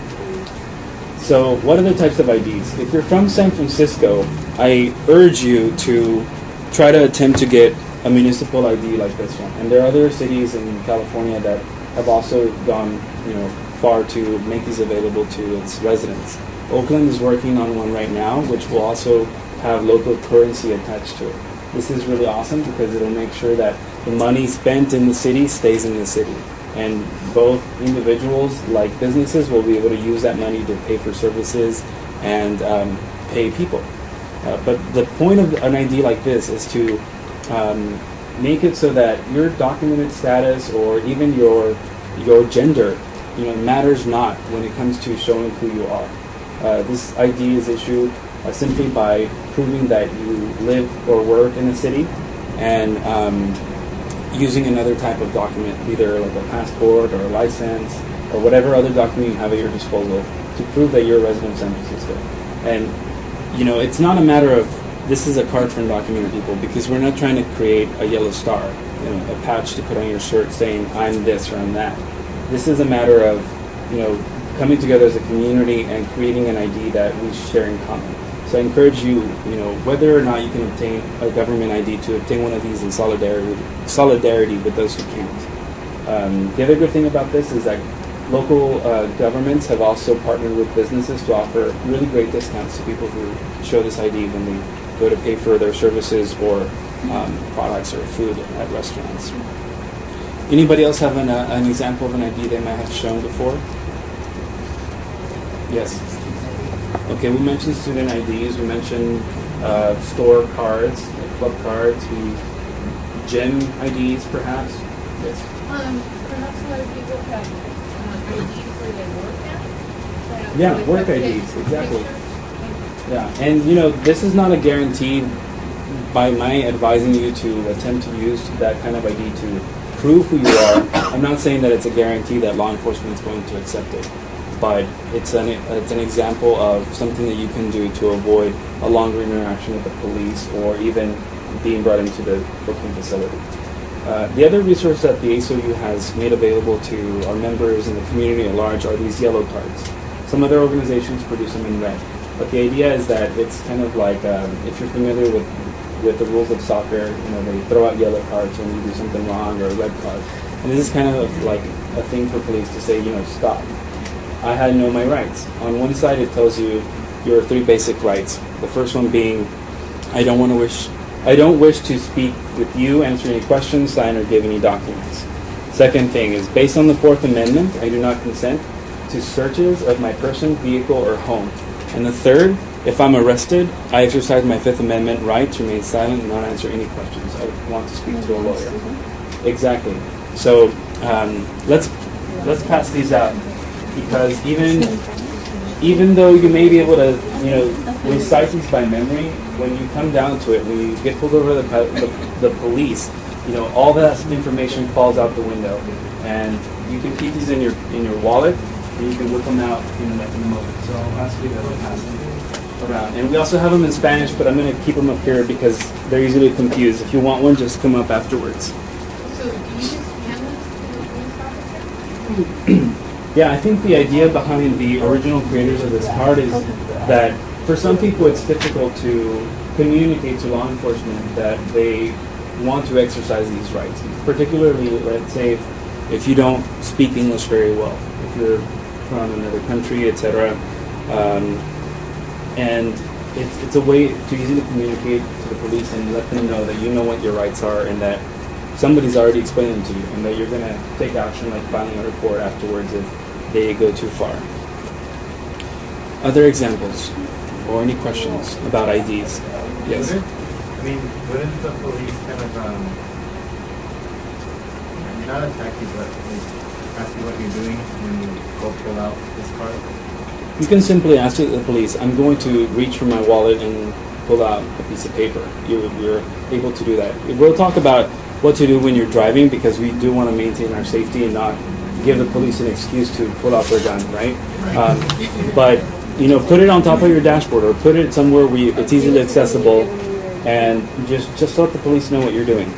So what are the types of IDs? If you're from San Francisco, I urge you to try to attempt to get a municipal ID like this one. And there are other cities in California that have also gone far to make these available to its residents. Oakland is working on one right now, which will also have local currency attached to it. This is really awesome because it'll make sure that the money spent in the city stays in the city. And both individuals like businesses will be able to use that money to pay for services and pay people. But the point of an ID like this is to make it so that your documented status or even your gender matters not when it comes to showing who you are. This ID is issued simply by proving that you live or work in a city and using another type of document, either like a passport or a license or whatever other document you have at your disposal to prove that you're a resident of San Francisco. And it's not a matter of this is a card for undocumented people, because we're not trying to create a yellow star, a patch to put on your shirt saying I'm this or I'm that. This is a matter of coming together as a community and creating an ID that we share in common. So I encourage you, whether or not you can obtain a government ID, to obtain one of these in solidarity with those who can't. The other good thing about this is that local governments have also partnered with businesses to offer really great discounts to people who show this ID when they go to pay for their services or products or food at restaurants. Anybody else have an example of an ID they might have shown before? Yes. Okay, we mentioned student IDs. We mentioned store cards, club cards, gym IDs perhaps. Yes. Perhaps a lot of people have IDs where they work at. Yeah, work IDs, exactly. Yeah, and you know, this is not a guarantee by my advising you to attempt to use that kind of ID to prove who you are. I'm not saying that it's a guarantee that law enforcement is going to accept it, but it's an example of something that you can do to avoid a longer interaction with the police or even being brought into the booking facility. The other resource that the ACLU has made available to our members and the community at large are these yellow cards. Some other organizations produce them in red, but the idea is that it's kind of like if you're familiar with the rules of soccer, you know, they throw out yellow cards when you do something wrong, or a red card. And this is kind of like a thing for police to say, you know, stop. I know my rights. On one side, it tells you your 3 basic rights. The first one being, I don't wish to speak with you, answer any questions, sign, or give any documents. Second thing is, based on the 4th Amendment, I do not consent to searches of my person, vehicle, or home. And the third, if I'm arrested, I exercise my 5th Amendment right to remain silent and not answer any questions. I want to speak to a lawyer. Exactly. So let's pass these out, because even though you may be able to, you know, recite these by memory, when you come down to it, when you get pulled over the police, you know, all that information falls out the window, and you can keep these in your wallet, and you can whip them out in a moment. So I'll ask you to pass them around. And we also have them in Spanish, but I'm going to keep them up here because they're easily confused. If you want one, just come up afterwards. So do you just hand this to the police officer? Yeah, I think the idea behind the original creators of this card is that for some people it's difficult to communicate to law enforcement that they want to exercise these rights. Particularly, let's say, if you don't speak English very well, if you're from another country, etc. And it's a way to easily communicate to the police and let them know that you know what your rights are and that somebody's already explained them to you, and that you're going to take action, like filing a report afterwards if they go too far. Other examples or any questions about IDs? Yes? Wouldn't the police kind of, not attack you, but ask you what you're doing when you go pull out this card? You can simply ask the police, I'm going to reach for my wallet and pull out a piece of paper. You're able to do that. We'll talk about what to do when you're driving, because we do want to maintain our safety and not give the police an excuse to pull out their gun, right? But you know, put it on top of your dashboard or put it somewhere where it's easily accessible, and just let the police know what you're doing.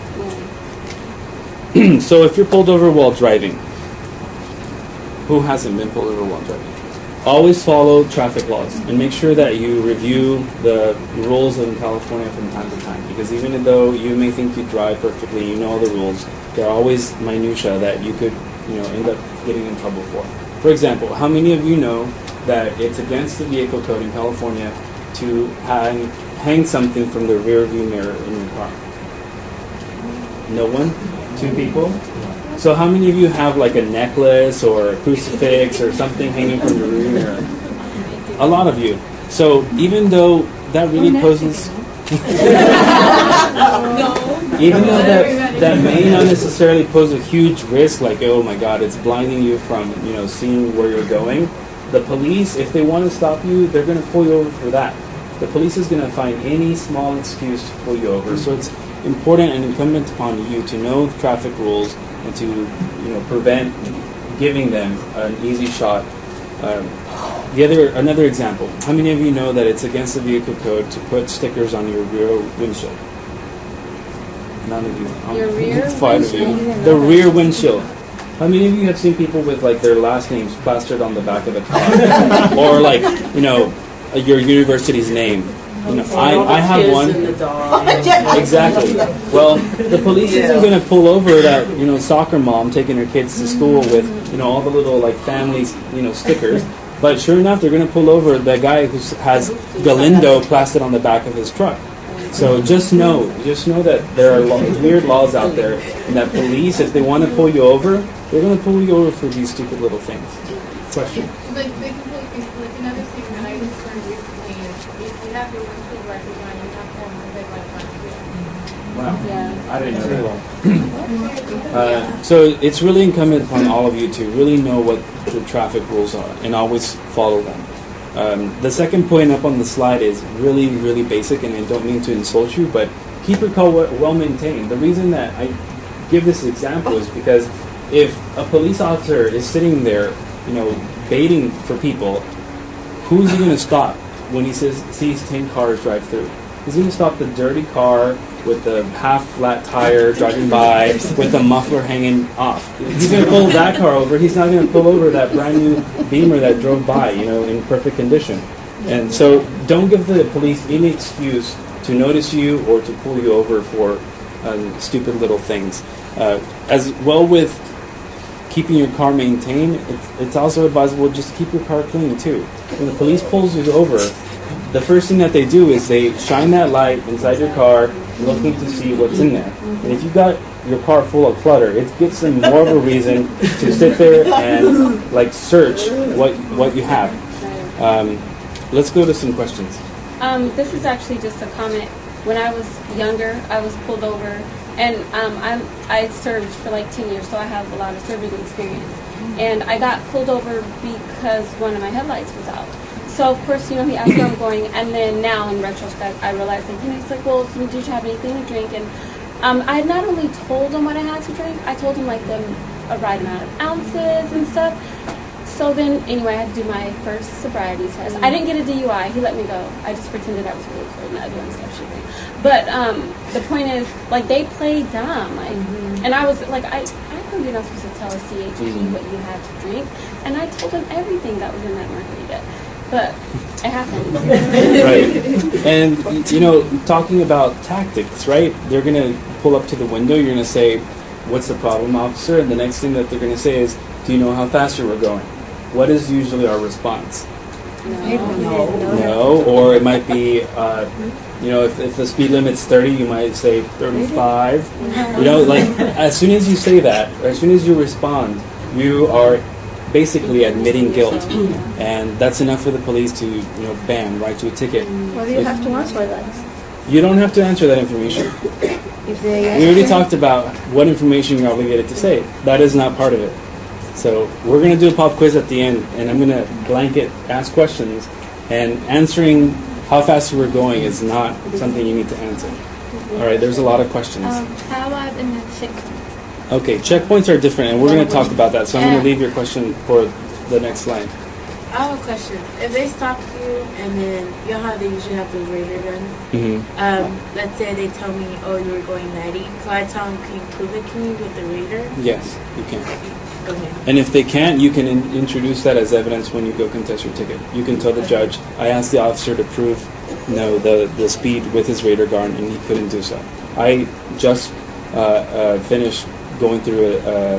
So if you're pulled over while driving, who hasn't been pulled over while driving? Always follow traffic laws and make sure that you review the rules in California from time to time, because even though you may think you drive perfectly, you know all the rules, there are always minutia that you could, you know, end up getting in trouble for. For example, how many of you know that it's against the vehicle code in California to hang something from the rear view mirror in your car? No one? 2 people? So how many of you have like a necklace or a crucifix or something hanging from your rear mirror? A lot of you. So even though that really poses... Even though that may not necessarily pose a huge risk, like, oh my God, it's blinding you from, you know, seeing where you're going, the police, if they want to stop you, they're going to pull you over for that. The police is going to find any small excuse to pull you over. So it's important and incumbent upon you to know the traffic rules and to, you know, prevent giving them an easy shot. Another example. How many of you know that it's against the vehicle code to put stickers on your rear windshield? None of you. Your rear 5 of you. The rear windshield. How many of you have seen people with like their last names plastered on the back of the car, or like, you know, your university's name? You know, I have one. Exactly. Well, the police isn't going to pull over that, you know, soccer mom taking her kids to school with, you know, all the little like family, you know, stickers. But sure enough, they're going to pull over the guy who has Galindo plastered on the back of his truck. So just know that there are weird laws out there, and that police, if they want to pull you over, they're going to pull you over for these stupid little things. Question? Like another thing that I just learned recently is if you have your windshield wipers on, you have to have the red light on too. Wow. Yeah. I didn't know that. So it's really incumbent upon all of you to really know what the traffic rules are and always follow them. The second point up on the slide is really, really basic, and I don't mean to insult you, but keep your car well maintained. The reason that I give this example is because if a police officer is sitting there, baiting for people, who's he going to stop when he sees 10 cars drive through? He's going to stop the dirty car with the half-flat tire driving by with the muffler hanging off. He's going to pull that car over. He's not going to pull over that brand new Beamer that drove by, in perfect condition. And so don't give the police any excuse to notice you or to pull you over for stupid little things. As well with keeping your car maintained, it's also advisable just keep your car clean too. When the police pulls you over, the first thing that they do is they shine that light inside your car, looking to see what's in there. And if you got your car full of clutter, it gives them more of a reason to sit there and search what you have. Let's go to some questions. This is actually just a comment. When I was younger, I was pulled over, and I served for 10 years, so I have a lot of serving experience. And I got pulled over because one of my headlights was out. So, of course, he asked where I'm going, and then now, in retrospect, I realized that, he's like, well, did you have anything to drink? And I had not only told him what I had to drink, I told him, a right amount of ounces and stuff. So then, anyway, I had to do my first sobriety test. I didn't get a DUI. He let me go. I just pretended I was really cold, not doing stuff shooting. But the point is, they play dumb. And I was I know you're not supposed to tell a CHP what you had to drink. And I told him everything that was in that margarita. But it happened. Right. And, talking about tactics, right? They're going to pull up to the window. You're going to say, what's the problem, officer? And the next thing that they're going to say is, do you know how fast you were going? What is usually our response? No. Or it might be, if the speed limit's 30, you might say 35. As soon as you say that, or as soon as you respond, you are basically admitting guilt, and that's enough for the police to, bam, write you a ticket. Well, you have to answer that. You don't have to answer that information. We already talked about what information you're obligated to say. That is not part of it. So we're going to do a pop quiz at the end, and I'm going to blanket ask questions, and answering how fast you were going is not something you need to answer. All right, there's a lot of questions. How about in the checkpoint? Okay, checkpoints are different, and we're going to talk about that. So I'm going to leave your question for the next slide. I have a question. If they stop you, and then you know how they usually have those radar guns? Let's say they tell me, oh, you were going 90. So I tell them, can you prove it to me with the radar? Yes, you can. Okay. And if they can't, you can introduce that as evidence when you go contest your ticket. You can tell the judge, I asked the officer to prove the speed with his radar gun, and he couldn't do so. I just finished going through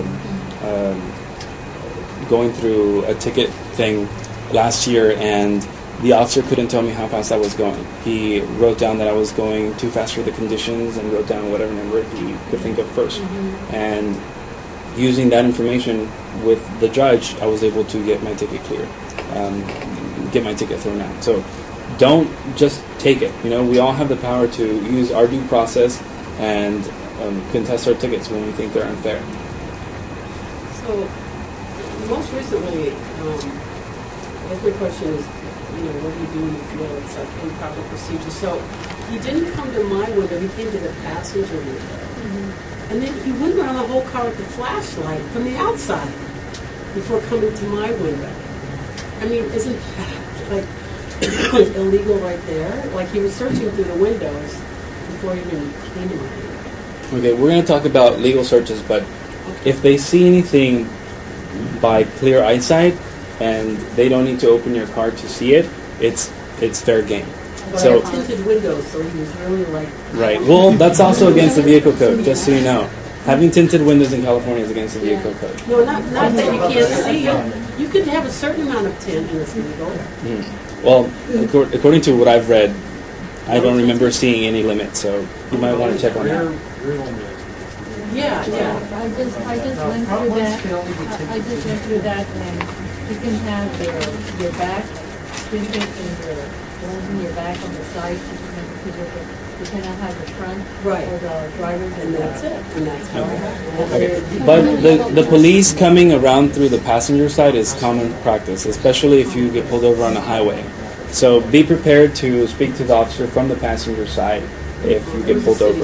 a ticket thing last year, and the officer couldn't tell me how fast I was going. He wrote down that I was going too fast for the conditions and wrote down whatever number he could think of first. And using that information with the judge, I was able to get my ticket cleared, get my ticket thrown out. So don't just take it. We all have the power to use our due process and contest our tickets when we think they're unfair. So, most recently, I guess my question is, what do you do when you feel it's improper procedure? So, he didn't come to my window, he came to the passenger window. And then he went around the whole car with the flashlight from the outside before coming to my window. I mean, isn't that, illegal right there? He was searching through the windows before he even came to my window. Okay, we're going to talk about legal searches, but if they see anything by clear eyesight and they don't need to open your car to see it, it's fair game. But So, I have tinted windows, so he was really right. Well, that's also against the vehicle code, just so you know. Having tinted windows in California is against the vehicle code. No, not that you can't see. You could have a certain amount of tint and it's legal. Well, according to what I've read, I don't remember seeing any limit, so you might want to check on that. Yeah. I just went through that. I just went through that, and you can have your back speed against the ones in your back on the side, you cannot have the front Right. or the driver's. And that's it. And that's how I have Okay. But the police coming around through the passenger side is common practice, especially if you get pulled over on a highway. So be prepared to speak to the officer from the passenger side if you get pulled over.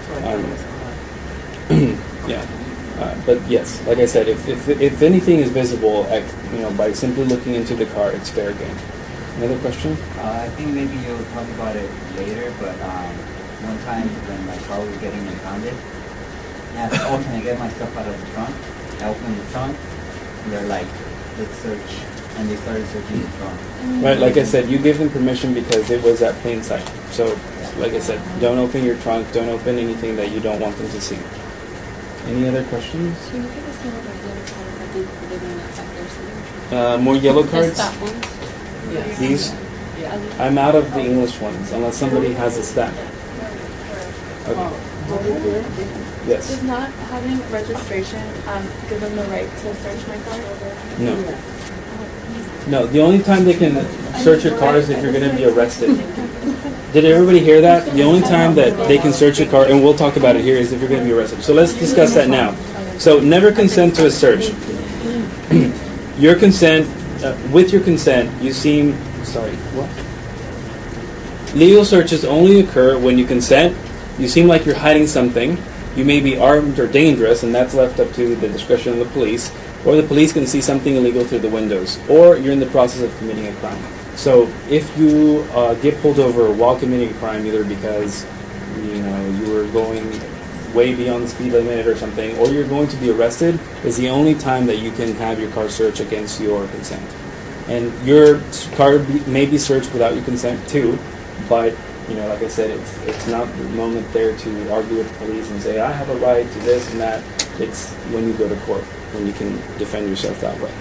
Yeah. But yes, like I said, if anything is visible, by simply looking into the car, it's fair game. Another question? I think maybe you'll talk about it later, but one time when my car was getting impounded, I asked, oh, can I get my stuff out of the trunk? I opened the trunk, and they're like, let's search. And they started searching the trunk. Right, like I said, you give them permission because it was at plain sight. So, like I said, don't open your trunk, don't open anything that you don't want them to see. Any other questions? Can you give us some of the yellow cards? I think they're doing that back there. More yellow The cards? stop ones? Yes. These? Yeah. I'm out of the English ones, unless somebody has a stack. Okay. Yes. Does not having registration give them the right to search my car? No. No, the only time they can search your car is if you're going to be arrested. Did everybody hear that? The only time that they can search your car, and we'll talk about it here, is if you're going to be arrested. So let's discuss that now. So never consent to a search. Your consent, with your consent, you seem, sorry, what? Legal searches only occur when you consent, you seem like you're hiding something, you may be armed or dangerous, and that's left up to the discretion of the police, or the police can see something illegal through the windows, or you're in the process of committing a crime. So if you get pulled over while committing a crime, either because you were going way beyond the speed limit or something, or you're going to be arrested, is the only time that you can have your car searched against your consent. And your car may be searched without your consent too, but like I said, it's not the moment there to argue with the police and say I have a right to this and that. It's when you go to court when you can defend yourself that way.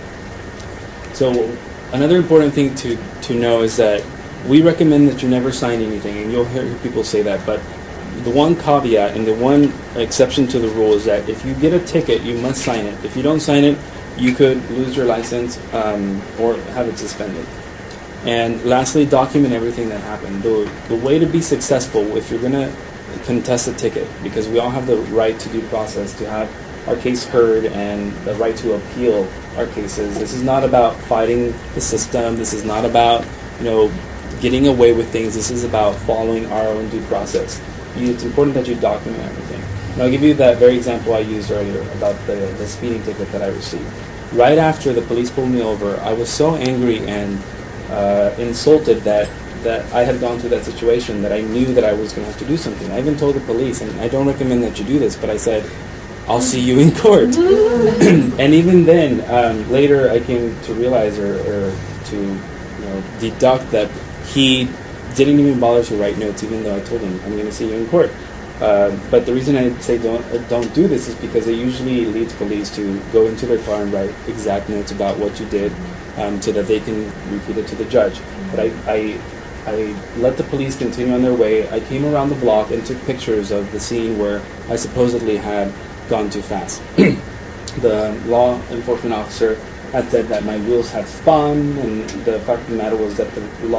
So another important thing to know is that we recommend that you never sign anything, and you'll hear people say that, but the one caveat and the one exception to the rule is that if you get a ticket, you must sign it. If you don't sign it, you could lose your license or have it suspended. And lastly, document everything that happened. The way to be successful, if you're going to contest a ticket, because we all have the right to due process, to have our case heard and the right to appeal our cases. This is not about fighting the system. This is not about getting away with things. This is about following our own due process. It's important that you document everything. And I'll give you that very example I used earlier about the speeding ticket that I received. Right after the police pulled me over, I was so angry and insulted that I had gone through that situation, that I knew that I was going to have to do something. I even told the police, and I don't recommend that you do this, but I said, I'll see you in court. And even then, later I came to realize or to deduct that he didn't even bother to write notes, even though I told him, I'm going to see you in court. But the reason I say don't do this is because it usually leads police to go into their car and write exact notes about what you did, so that they can repeat it to the judge. But I let the police continue on their way. I came around the block and took pictures of the scene where I supposedly had gone too fast. The law enforcement officer had said that my wheels had spun, and the fact of the matter was that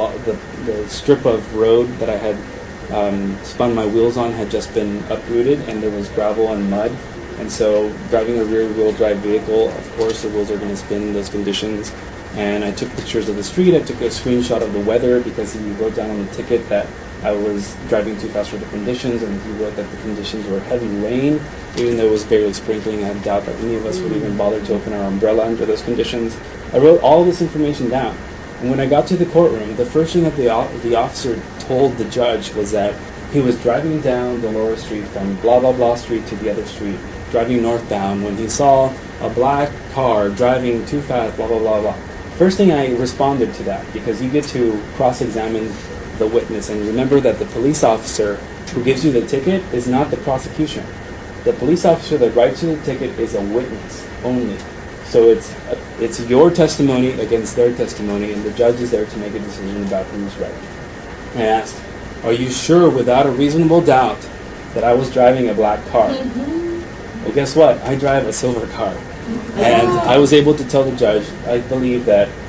the strip of road that I had spun my wheels on had just been uprooted, and there was gravel and mud. And so driving a rear-wheel drive vehicle, of course the wheels are going to spin in those conditions. And I took pictures of the street. I took a screenshot of the weather because he wrote down on the ticket that I was driving too fast for the conditions, and he wrote that the conditions were heavy rain, even though it was barely sprinkling. I doubt that any of us would even bother to open our umbrella under those conditions. I wrote all this information down. And when I got to the courtroom, the first thing that the officer told the judge was that he was driving down the lower street from blah, blah, blah street to the other street, driving northbound, when he saw a black car driving too fast, blah, blah, blah, blah. First thing I responded to that, because you get to cross-examine the witness, and remember that the police officer who gives you the ticket is not the prosecution. The police officer that writes you the ticket is a witness only. So it's your testimony against their testimony, and the judge is there to make a decision about who's right. I asked, are you sure without a reasonable doubt that I was driving a black car? Well, guess what? I drive a silver car. And I was able to tell the judge, I believe that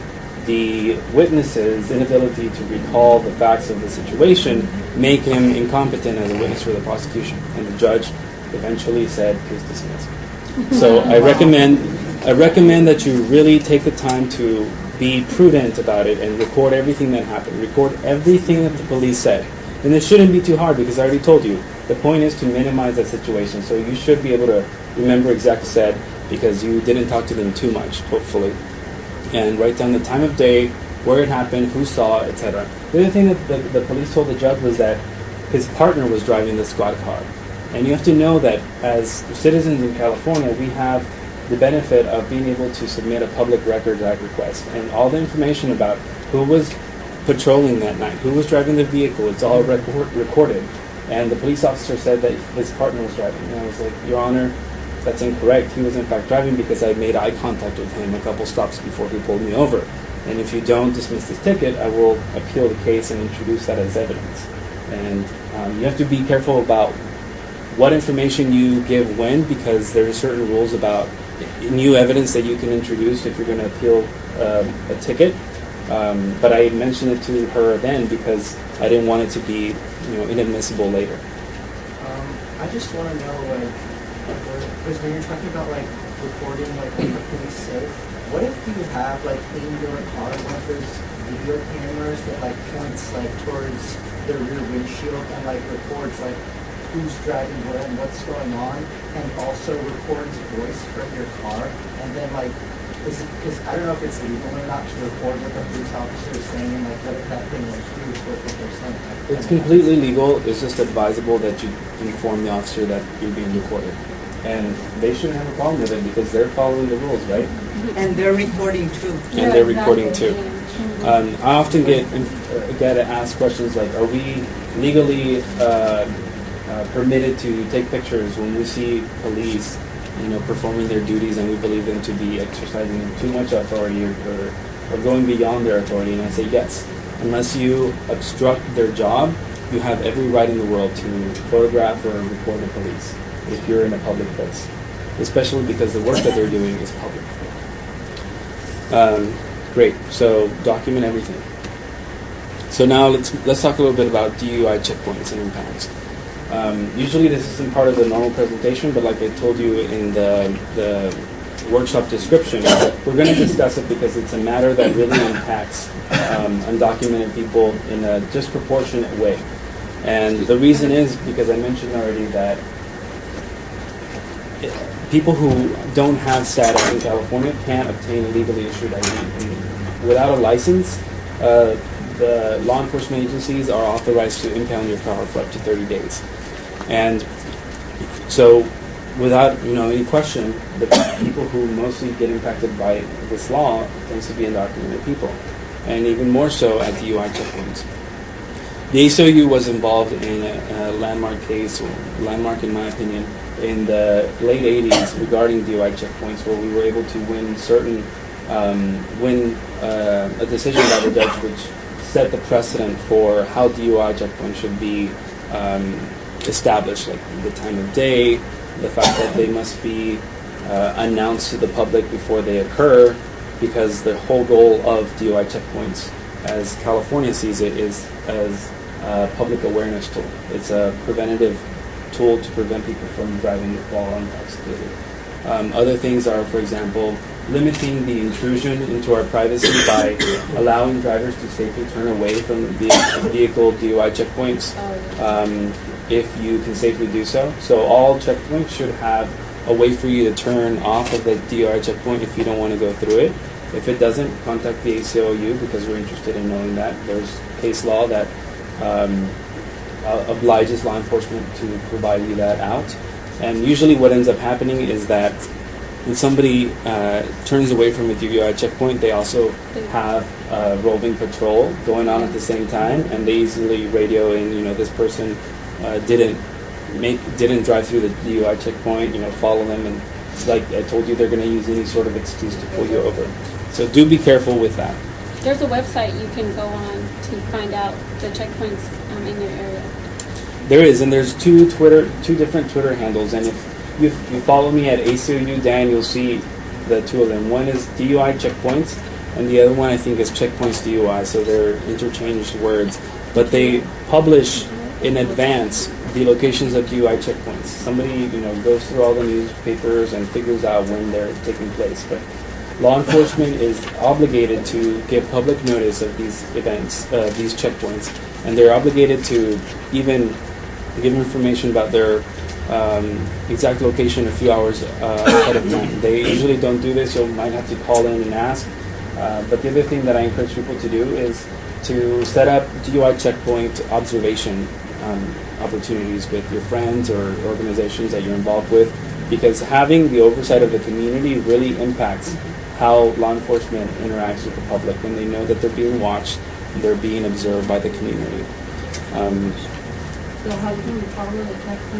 the witness's inability to recall the facts of the situation make him incompetent as a witness for the prosecution. And the judge eventually said, case dismissed. So I recommend that you really take the time to be prudent about it and record everything that happened. Record everything that the police said. And it shouldn't be too hard because I already told you. The point is to minimize that situation. So you should be able to remember exactly said because you didn't talk to them too much, hopefully. And write down the time of day, where it happened, who saw, etc. The other thing that the police told the judge was that his partner was driving the squad car. And you have to know that as citizens in California, we have the benefit of being able to submit a Public Records Act request. And all the information about who was patrolling that night, who was driving the vehicle, it's all recorded. And the police officer said that his partner was driving. And I was like, Your Honor, that's incorrect. He was in fact driving because I made eye contact with him a couple stops before he pulled me over. And if you don't dismiss this ticket, I will appeal the case and introduce that as evidence. And you have to be careful about what information you give when, because there are certain rules about new evidence that you can introduce if you're going to appeal a ticket. But I mentioned it to her then because I didn't want it to be, inadmissible later. I just want to know, because when you're talking about recording what the police say, what if you have in your car one of those video cameras that points towards the rear windshield and records who's driving where and what's going on, and also records voice from your car, and then because I don't know if it's legal or not to record what the police officer is saying, and what if that thing proves what they're saying? It's completely legal. It's just advisable that you inform the officer that you're being recorded. And they shouldn't have a problem with it because they're following the rules, right? And they're recording too. And they're recording too. I often get asked questions like, are we legally permitted to take pictures when we see police performing their duties and we believe them to be exercising too much authority or going beyond their authority? And I say yes. Unless you obstruct their job, you have every right in the world to photograph or record the police if you're in a public place, especially because the work that they're doing is public. Great. So document everything. So now let's talk a little bit about DUI checkpoints and impounds. Usually this isn't part of the normal presentation, but like I told you in the workshop description, we're going to discuss it because it's a matter that really impacts undocumented people in a disproportionate way. And the reason is because I mentioned already that people who don't have status in California can't obtain legally issued ID. And without a license, the law enforcement agencies are authorized to impound your car for up to 30 days. And so without any question, the people who mostly get impacted by this law tends to be undocumented people, and even more so at DUI checkpoints. The ACLU was involved in a landmark case, or landmark in my opinion, in the late 80s regarding DUI checkpoints, where we were able to win a decision by the judge which set the precedent for how DUI checkpoints should be established, like the time of day, the fact that they must be announced to the public before they occur, because the whole goal of DUI checkpoints, as California sees it, is as a public awareness tool. It's a preventative tool to prevent people from driving while intoxicated. Other things are, for example, limiting the intrusion into our privacy by allowing drivers to safely turn away from the vehicle DUI checkpoints if you can safely do so. So all checkpoints should have a way for you to turn off of the DUI checkpoint if you don't want to go through it. If it doesn't, contact the ACLU because we're interested in knowing that. There's case law that obliges law enforcement to provide you that out. And usually what ends up happening is that when somebody turns away from a DUI checkpoint, they also have roving patrol going on at the same time, and they easily radio in, this person didn't drive through the DUI checkpoint, follow them, and like I told you, they're going to use any sort of excuse to pull you over. So do be careful with that. There's a website you can go on to find out the checkpoints in your area. There is, and there's two different Twitter handles, and if you follow me at ACLU Dan, you'll see the two of them. One is DUI checkpoints, and the other one I think is checkpoints DUI. So they're interchanged words, but they publish in advance the locations of DUI checkpoints. Somebody goes through all the newspapers and figures out when they're taking place, but law enforcement is obligated to give public notice of these events, these checkpoints, and they're obligated to even give information about their exact location a few hours ahead of time. They usually don't do this. You might have to call in and ask. But the other thing that I encourage people to do is to set up DUI checkpoint observation opportunities with your friends or organizations that you're involved with, because having the oversight of the community really impacts how law enforcement interacts with the public when they know that they're being watched, they're being observed by the community. So how can we follow the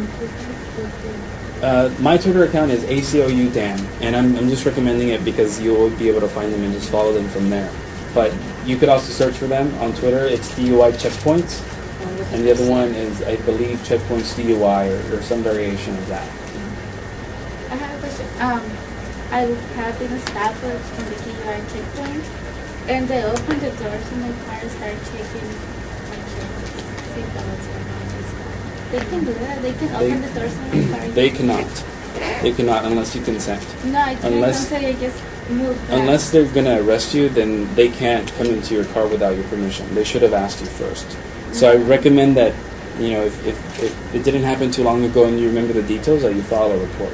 checkpoints? My Twitter account is ACLU Dan, and I'm just recommending it because you'll be able to find them and just follow them from there. But you could also search for them on Twitter. It's DUI Checkpoints, and the other one is, I believe, Checkpoints DUI or some variation of that. I have a question. I have been a staffer from the DUI checkpoint, and they open the doors and the cars start taking seatbelts and all this stuff. They can do that. They can open the doors and the cars. They cannot. They cannot unless you consent. No, I can't consent. I just move back. Unless they're going to arrest you, then they can't come into your car without your permission. They should have asked you first. So I recommend that, if it didn't happen too long ago and you remember the details, that you file a report.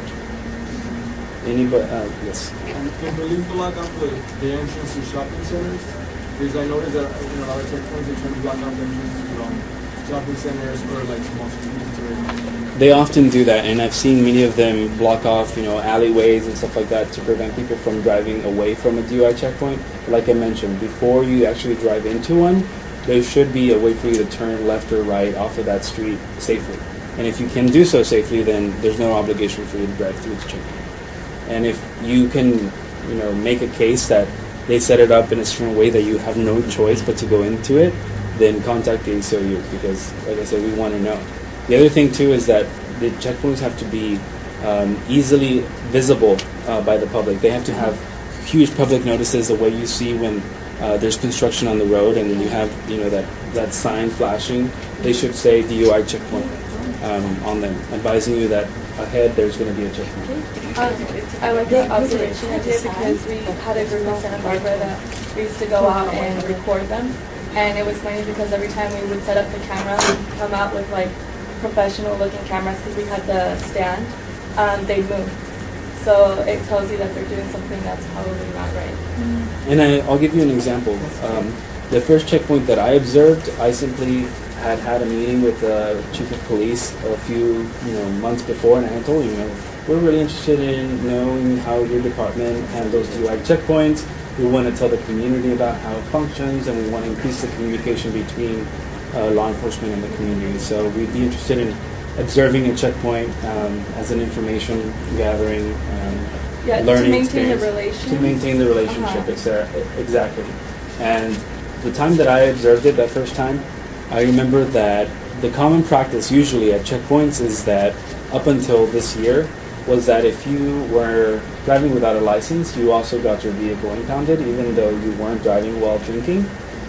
Anybody? Yes. Can police block off the entrance to shopping centers? Because I noticed that a lot of checkpoints they try to block off the entrance to shopping centers or like small streets. They often do that, and I've seen many of them block off, alleyways and stuff like that to prevent people from driving away from a DUI checkpoint. Like I mentioned, before you actually drive into one, there should be a way for you to turn left or right off of that street safely. And if you can do so safely, then there's no obligation for you to drive through the checkpoint. And if you can, make a case that they set it up in a certain way that you have no choice but to go into it, then contact the ACLU, because, like I said, we want to know. The other thing, too, is that the checkpoints have to be easily visible by the public. They have to have huge public notices, the way you see when there's construction on the road and you have, that sign flashing. They should say DUI checkpoint on them, advising you that ahead there's going to be a checkpoint. I like the observation idea because we had a group in Santa Barbara that we used to go out and record them, and it was funny because every time we would set up the camera, we'd come out with like professional looking cameras because we had the stand. They'd move, so it tells you that they're doing something that's probably not right. And I'll give you an example. The first checkpoint that I observed, I simply had a meeting with the chief of police a few months before, and I had told him, we're really interested in knowing how your department handles DUI checkpoints. We want to tell the community about how it functions, and we want to increase the communication between law enforcement and the community. So we'd be interested in observing a checkpoint as an information gathering, learning experience. To maintain the relationship, exactly. And the time that I observed it, that first time, I remember that the common practice usually at checkpoints is that up until this year was that if you were driving without a license, you also got your vehicle impounded, even though you weren't driving while drinking.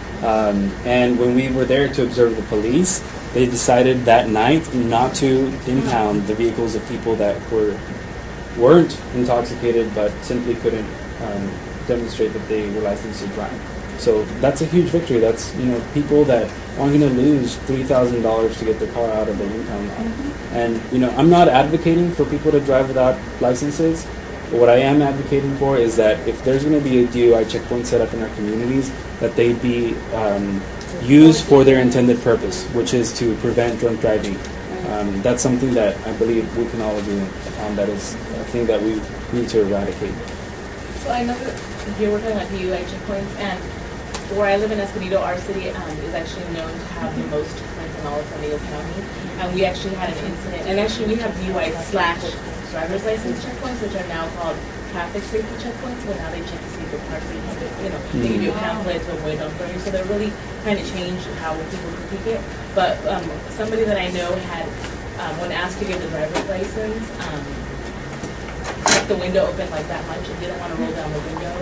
And when we were there to observe the police, they decided that night not to impound the vehicles of people that weren't intoxicated but simply couldn't demonstrate that they were licensed to drive. So that's a huge victory. That's people that aren't going to lose $3,000 to get their car out of the impound lot. And I'm not advocating for people to drive without licenses. But what I am advocating for is that if there's going to be a DUI checkpoint set up in our communities, that they be used for their intended purpose, which is to prevent drunk driving. That's something that I believe we can all agree on. That is a thing that we need to eradicate. So I know that here we're talking about DUI checkpoints, and where I live in Escondido, our city is actually known to have the most checkpoints in all of San Diego County. And we actually had an incident, and actually we have DUI/driver's license checkpoints, which are now called traffic safety checkpoints, where now they check to see if the car seats, they give you a pamphlet to avoid drunk driving. So they're really trying to change how people critique it. But somebody that I know had, when asked to give the driver's license, left the window open like that much and didn't want to roll down the window. And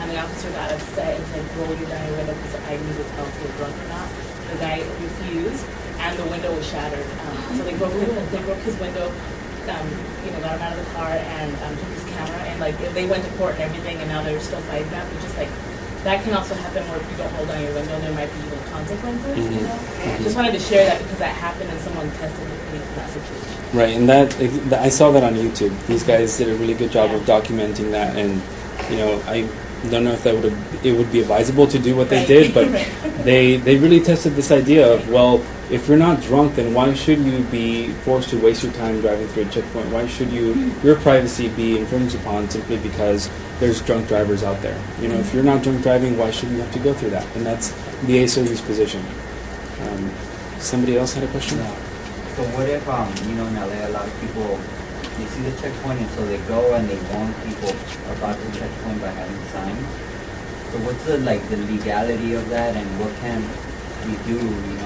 and the officer got upset and said, roll your down your window because I knew to tell if you were drunk or not. The guy refused, and the window was shattered. So they broke his window, got him out of the car, and took his camera, and like they went to court and everything, and now they're still fighting that. But just like that can also happen where if you don't hold down your window, there might be even consequences. Just wanted to share that because that happened and someone tested the police in that situation. Right, and that I saw that on YouTube. These guys did a really good job of documenting that, and I don't know if it would be advisable to do what they did, but they really tested this idea of, well, if you're not drunk, then why should you be forced to waste your time driving through a checkpoint? Why should your privacy be infringed upon simply because there's drunk drivers out there? If you're not drunk driving, why should you have to go through that? And that's the ACLU's position. Somebody else had a question? So what if, in LA, a lot of people, they see the checkpoint, and so they go and they warn people about the checkpoint by having signs. So what's the legality of that, and what can we do,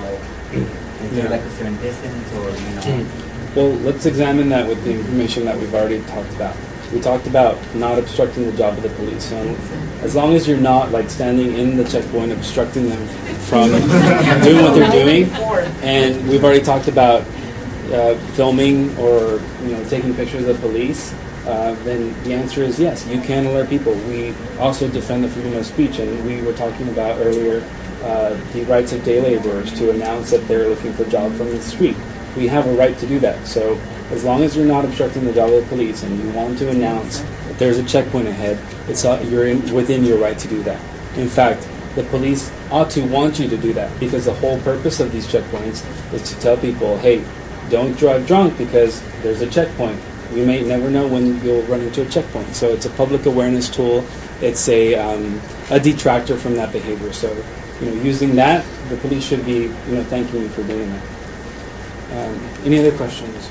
Is there like a certain distance, or, Well, let's examine that with the information that we've already talked about. We talked about not obstructing the job of the police. So as long as you're not standing in the checkpoint obstructing them from doing what they're doing, and we've already talked about filming or taking pictures of police, then the answer is yes, you can alert people. We also defend the freedom of speech, and we were talking about earlier the rights of day laborers to announce that they're looking for jobs from the street. We have a right to do that. So as long as you're not obstructing the job of the police and you want to announce that there's a checkpoint ahead, you're within your right to do that. In fact, the police ought to want you to do that, because the whole purpose of these checkpoints is to tell people, hey, don't drive drunk because there's a checkpoint. You may never know when you'll run into a checkpoint. So it's a public awareness tool. It's a detractor from that behavior. So using that, the police should be thanking you for doing that. Any other questions?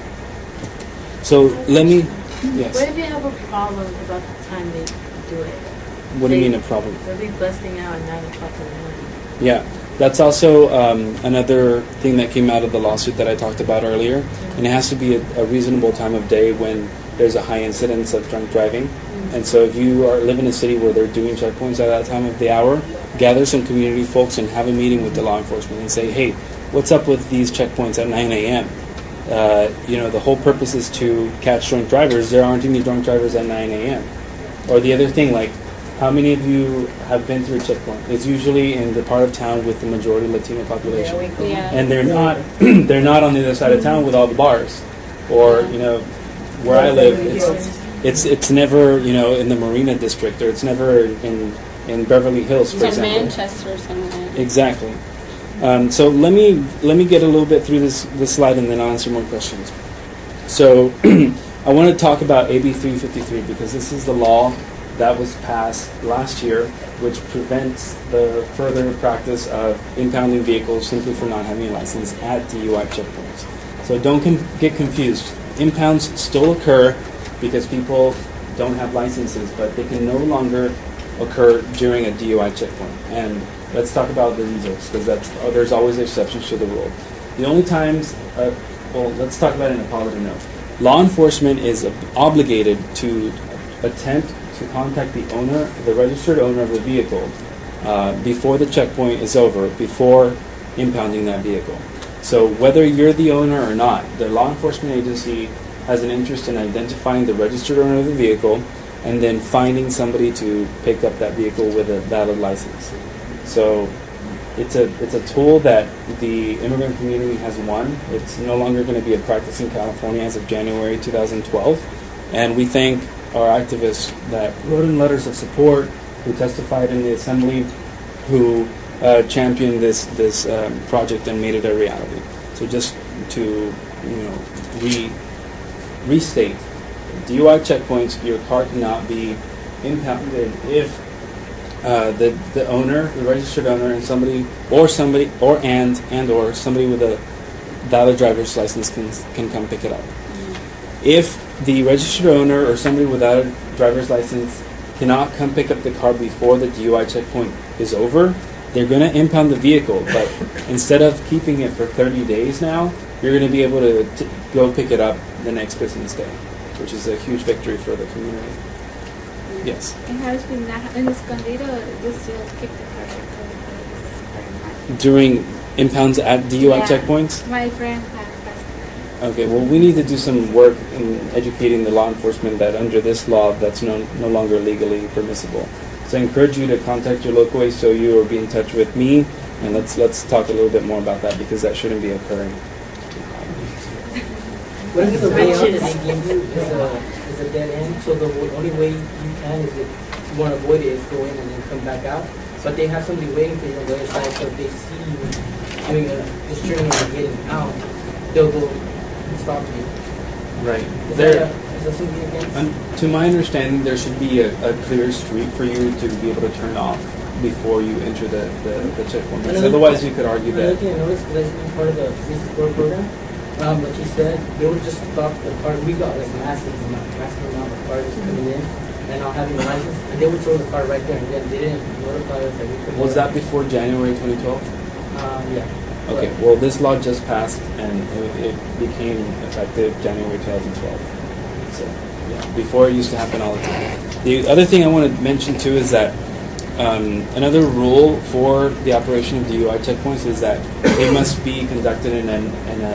So let me. Yes. What if you have a problem about the time they do it? What do you mean a problem? They'll be busting out at 9 o'clock in the morning. Yeah, that's also another thing that came out of the lawsuit that I talked about earlier. And it has to be a reasonable time of day when there's a high incidence of drunk driving. And so if you live in a city where they're doing checkpoints at that time of the hour, gather some community folks and have a meeting with the law enforcement and say, hey, what's up with these checkpoints at 9 a.m.? The whole purpose is to catch drunk drivers. There aren't any drunk drivers at 9 a.m. Or the other thing, how many of you have been through a checkpoint? It's usually in the part of town with the majority Latino population. And they're not they're not on the other side of town with all the bars. Or, where I live, it's never, in the Marina district, or it's never in Beverly Hills, for example. Manchester or somewhere. Exactly. So let me get a little bit through this slide, and then I'll answer more questions. So I want to talk about AB 353 because this is the law that was passed last year, which prevents the further practice of impounding vehicles simply for not having a license at DUI checkpoints. So don't get confused. Impounds still occur because people don't have licenses, but they can no longer occur during a DUI checkpoint. And let's talk about the reasons, because there's always exceptions to the rule. The only times, let's talk about it in a positive note. Law enforcement is obligated to attempt to contact the owner, the registered owner of the vehicle, before the checkpoint is over, before impounding that vehicle. So whether you're the owner or not, the law enforcement agency has an interest in identifying the registered owner of the vehicle and then finding somebody to pick up that vehicle with a valid license. So it's a tool that the immigrant community has won. It's no longer going to be a practice in California as of January 2012. And we thank our activists that wrote in letters of support, who testified in the assembly, who championed this project and made it a reality. So just to restate, DUI checkpoints, your car cannot be impounded if the owner, the registered owner, and somebody or somebody with a valid driver's license can come pick it up. If the registered owner or somebody without a driver's license cannot come pick up the car before the DUI checkpoint is over, they're going to impound the vehicle. But instead of keeping it for 30 days now, you're going to be able to go pick it up the next business day, which is a huge victory for the community. Yes. It has been that in Escondido, they still kick the car very During impounds at DUI Yeah. checkpoints? My friend had passed. Okay, well, we need to do some work in educating the law enforcement that under this law, that's no longer legally permissible. So I encourage you to contact your local ACLU or be in touch with me, and let's talk a little bit more about that because that shouldn't be occurring. What if the way out that they give you is a dead end? So the only way you can is if you want to avoid it is go in and then come back out. But they have somebody waiting for you on the other side, so if they see you doing this turning and getting out, they'll go and stop you. Right. Is that something against? To my understanding, there should be a clear street for you to be able to turn off before you enter the checkpoint. Because otherwise, you could argue that. Another thing I noticed, because I've been part of the Safety Score program, like you said, they would just stop the car. We got like massive amount of cars coming in, and not having a license, and they would throw the car right there, and then they didn't notify us that we couldn't. Was that before January 2012? Yeah. Okay, well, this law just passed, and it became effective January 2012. So, yeah, before it used to happen all the time. The other thing I want to mention, too, is that another rule for the operation of DUI checkpoints is that they must be conducted in a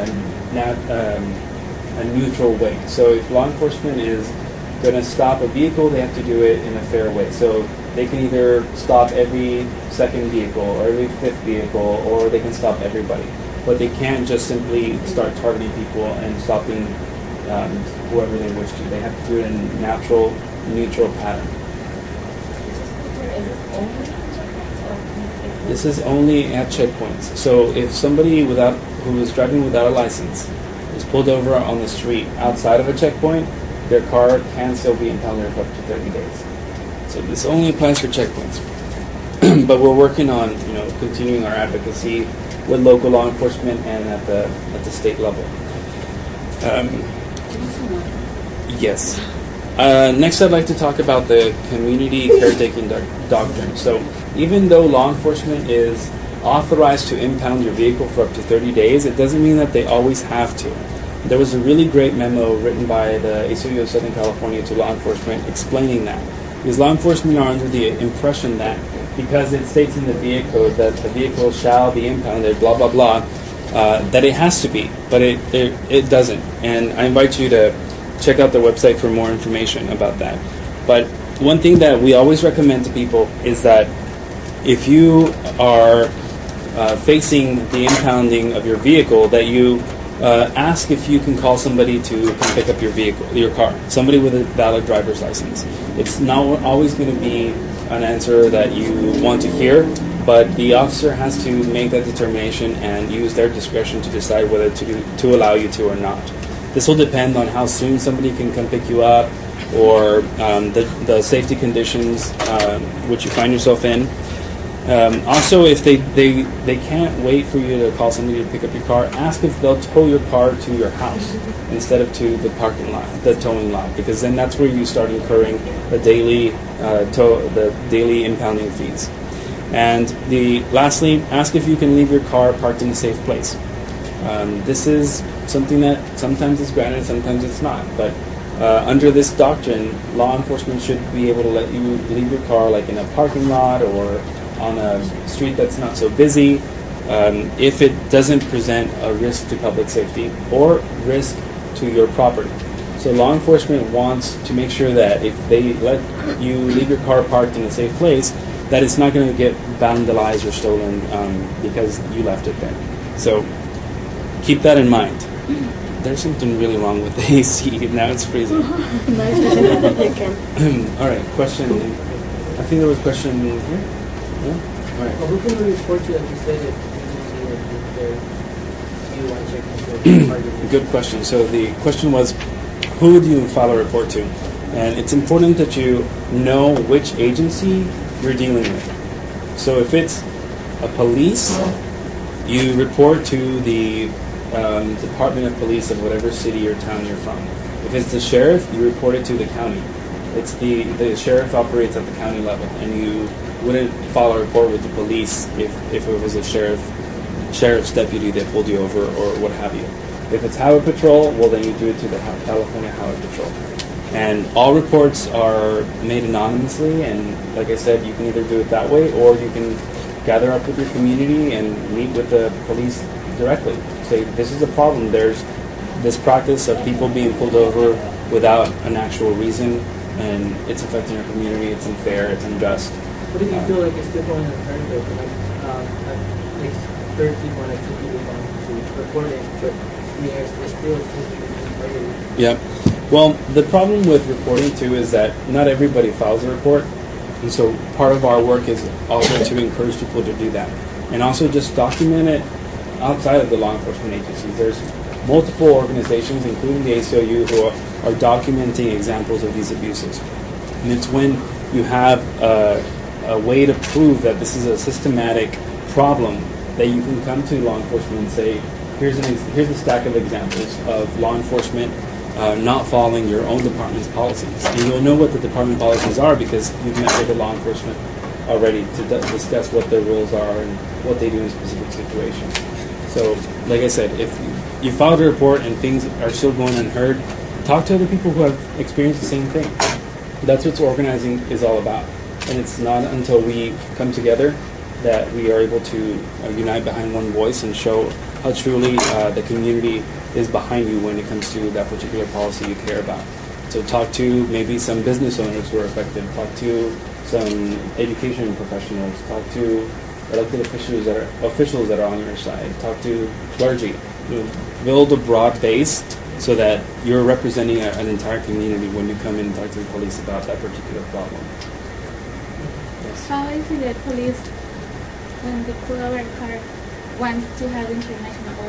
neutral way. So if law enforcement is going to stop a vehicle, they have to do it in a fair way. So they can either stop every second vehicle or every fifth vehicle, or they can stop everybody. But they can't just simply start targeting people and stopping whoever they wish to. They have to do it in a natural, neutral pattern. This is only at checkpoints. So if somebody who is driving without a license is pulled over on the street outside of a checkpoint, their car can still be impounded for up to 30 days. So this only applies for checkpoints. But we're working on, continuing our advocacy with local law enforcement and at the state level. Yes. Next, I'd like to talk about the community caretaking doctrine. So even though law enforcement is authorized to impound your vehicle for up to 30 days, it doesn't mean that they always have to. There was a really great memo written by the ACLU of Southern California to law enforcement explaining that. Because law enforcement are under the impression that because it states in the vehicle that the vehicle shall be impounded, blah, blah, blah, that it has to be. But it doesn't. And I invite you to check out their website for more information about that. But one thing that we always recommend to people is that if you are facing the impounding of your vehicle, that you ask if you can call somebody to come pick up your car, somebody with a valid driver's license. It's not always going to be an answer that you want to hear, but the officer has to make that determination and use their discretion to decide whether to allow you to or not. This will depend on how soon somebody can come pick you up, or the safety conditions which you find yourself in. Also, if they can't wait for you to call somebody to pick up your car, ask if they'll tow your car to your house instead of to the parking lot, the towing lot, because then that's where you start incurring the daily impounding fees. And lastly, ask if you can leave your car parked in a safe place. This is something that sometimes is granted, sometimes it's not. But under this doctrine, law enforcement should be able to let you leave your car like in a parking lot or on a street that's not so busy, if it doesn't present a risk to public safety or risk to your property. So law enforcement wants to make sure that if they let you leave your car parked in a safe place, that it's not going to get vandalized or stolen because you left it there. So keep that in mind. There's something really wrong with the AC. Now it's freezing. All right, question. I think there was a question here. Yeah? All right. Well, who can we report to that you said if you want to check? Good question. So the question was, who would you file a report to? And it's important that you know which agency you're dealing with. So if it's a police, you report to the Department of Police of whatever city or town you're from. If it's the sheriff, you report it to the county. It's the sheriff operates at the county level, and you wouldn't file a report with the police if it was a sheriff's deputy that pulled you over or what have you. If it's Highway Patrol, well then you do it to the California Highway Patrol. And all reports are made anonymously, and like I said, you can either do it that way, or you can gather up with your community and meet with the police directly. Say, this is a problem. There's this practice of people being pulled over without an actual reason, and it's affecting our community. It's unfair. It's unjust. What if you feel like it's still going unheard of? Like 30 people and 50 people going to report it, but it's still unheard. Yep. Well, the problem with reporting too is that not everybody files a report, and so part of our work is also to encourage people to do that, and also just document it outside of the law enforcement agencies. There's multiple organizations, including the ACLU, who are documenting examples of these abuses, and it's when you have a way to prove that this is a systematic problem that you can come to law enforcement and say, here's a stack of examples of law enforcement not following your own department's policies. And you'll know what the department policies are because you've met with the law enforcement already to discuss what their rules are and what they do in specific situations. So, like I said, if you filed a report and things are still going unheard, talk to other people who have experienced the same thing. That's what organizing is all about. And it's not until we come together that we are able to unite behind one voice and show how truly the community is behind you when it comes to that particular policy you care about. So talk to maybe some business owners who are affected, talk to some education professionals, talk to elected officials that are on your side, talk to clergy. Build a broad base so that you're representing an entire community when you come in and talk to the police about that particular problem. Yes. How is it that police, when they pull over a car, wants to have information about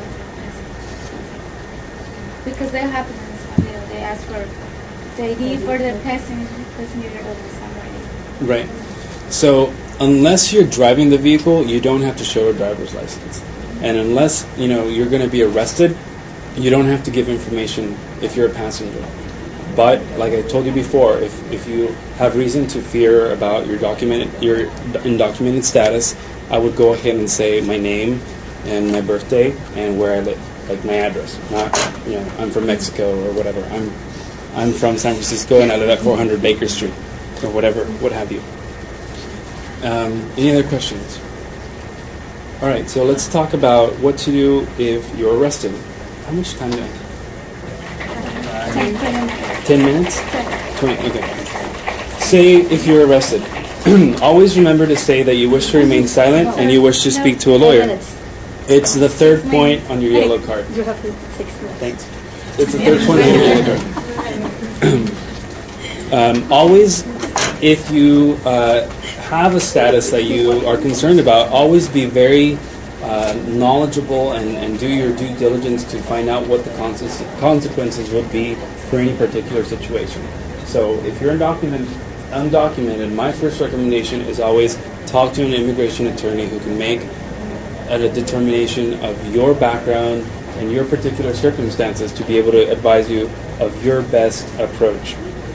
the because that happens in Somalia. They ask for the ID for the passenger over somebody. Right. So unless you're driving the vehicle, you don't have to show a driver's license. And unless you're going to be arrested, you don't have to give information if you're a passenger. But like I told you before, if you have reason to fear about your undocumented status, I would go ahead and say my name and my birthday and where I live, like my address. Not I'm from Mexico or whatever. I'm from San Francisco and I live at 400 Baker Street or whatever, what have you. Any other questions? All right, so let's talk about what to do if you're arrested. How much time do I have? 10 minutes? 20, okay. Say if you're arrested. Always remember to say that you wish to remain silent and you wish to speak to a lawyer. It's the third point on your yellow card. You have 6 minutes. Thanks. It's the third point on your yellow card. Always, if you have a status that you are concerned about, always be very knowledgeable and do your due diligence to find out what the consequences would be for any particular situation. So if you're undocumented, my first recommendation is always talk to an immigration attorney who can make a determination of your background and your particular circumstances to be able to advise you of your best approach.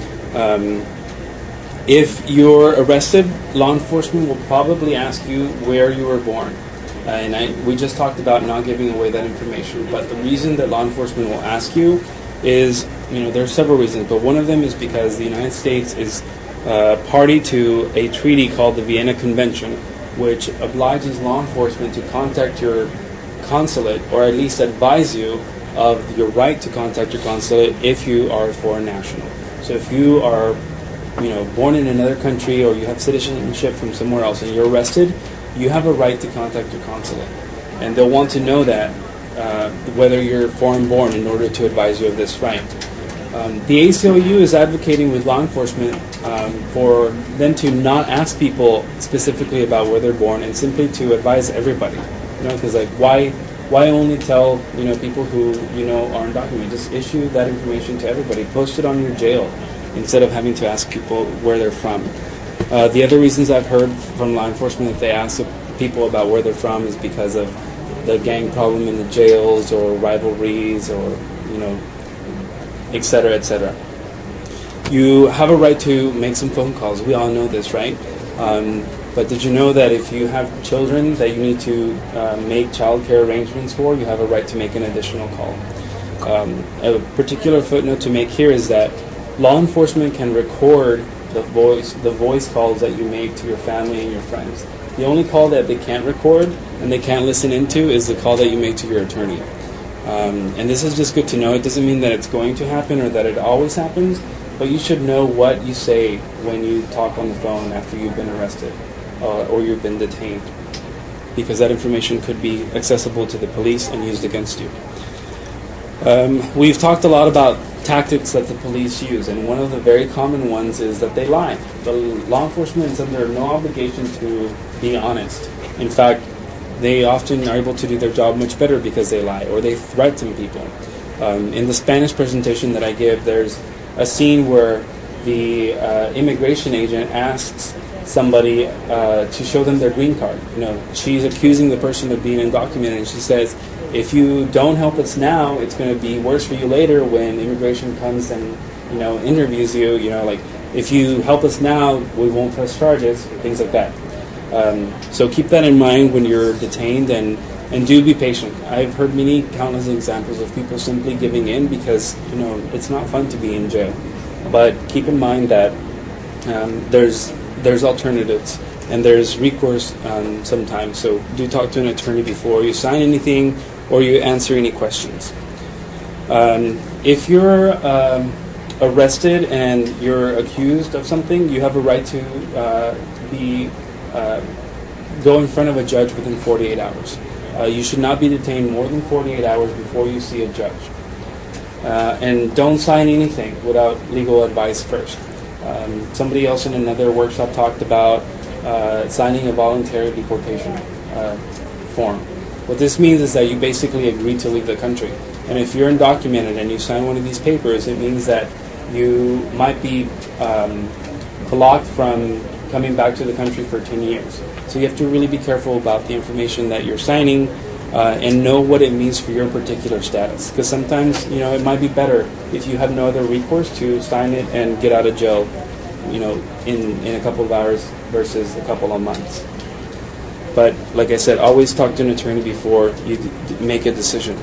If you're arrested, law enforcement will probably ask you where you were born. We just talked about not giving away that information, but the reason that law enforcement will ask you is, there are several reasons, but one of them is because the United States is party to a treaty called the Vienna Convention, which obliges law enforcement to contact your consulate, or at least advise you of your right to contact your consulate if you are a foreign national. So if you are born in another country or you have citizenship from somewhere else and you're arrested, you have a right to contact your consulate. And they'll want to know that, whether you're foreign born, in order to advise you of this right. The ACLU is advocating with law enforcement for them to not ask people specifically about where they're born and simply to advise everybody. Because why only tell people who are undocumented? Just issue that information to everybody. Post it on your jail instead of having to ask people where they're from. The other reasons I've heard from law enforcement if they ask people about where they're from is because of the gang problem in the jails or rivalries or et cetera, et cetera. You have a right to make some phone calls. We all know this, right? But did you know that if you have children that you need to make child care arrangements for, you have a right to make an additional call? A particular footnote to make here is that law enforcement can record the voice calls that you make to your family and your friends. The only call that they can't record and they can't listen into is the call that you make to your attorney. And this is just good to know. It doesn't mean that it's going to happen or that it always happens, but you should know what you say when you talk on the phone after you've been arrested or you've been detained, because that information could be accessible to the police and used against you. We've talked a lot about tactics that the police use, and one of the very common ones is that they lie. The law enforcement is under no obligation to be honest. In fact, they often are able to do their job much better because they lie or they threaten people. In the Spanish presentation that I give, there's a scene where the immigration agent asks somebody to show them their green card. She's accusing the person of being undocumented, and she says, if you don't help us now, it's going to be worse for you later when immigration comes and interviews you. Like, if you help us now, we won't press charges, things like that. So keep that in mind when you're detained, and do be patient. I've heard many countless examples of people simply giving in because it's not fun to be in jail. But keep in mind that there's alternatives and there's recourse sometimes. So do talk to an attorney before you sign anything or you answer any questions. If you're arrested and you're accused of something, you have a right to go in front of a judge within 48 hours. You should not be detained more than 48 hours before you see a judge. And don't sign anything without legal advice first. Somebody else in another workshop talked about signing a voluntary deportation form. What this means is that you basically agree to leave the country. And if you're undocumented and you sign one of these papers, it means that you might be blocked from coming back to the country for 10 years. So you have to really be careful about the information that you're signing and know what it means for your particular status. Because sometimes, it might be better if you have no other recourse to sign it and get out of jail, in a couple of hours versus a couple of months. But like I said, always talk to an attorney before you make a decision.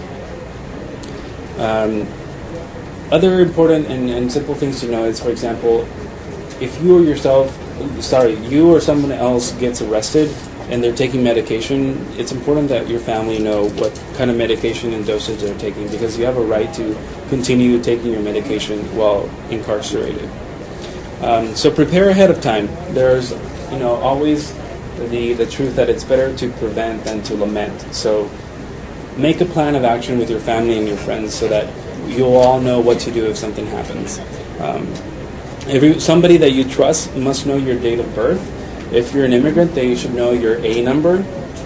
Other important and simple things to know is, for example, if you or someone else gets arrested and they're taking medication, it's important that your family know what kind of medication and dosage they're taking, because you have a right to continue taking your medication while incarcerated. So prepare ahead of time. There's always the truth that it's better to prevent than to lament. So make a plan of action with your family and your friends so that you'll all know what to do if something happens. Somebody that you trust must know your date of birth. If you're an immigrant, they should know your A number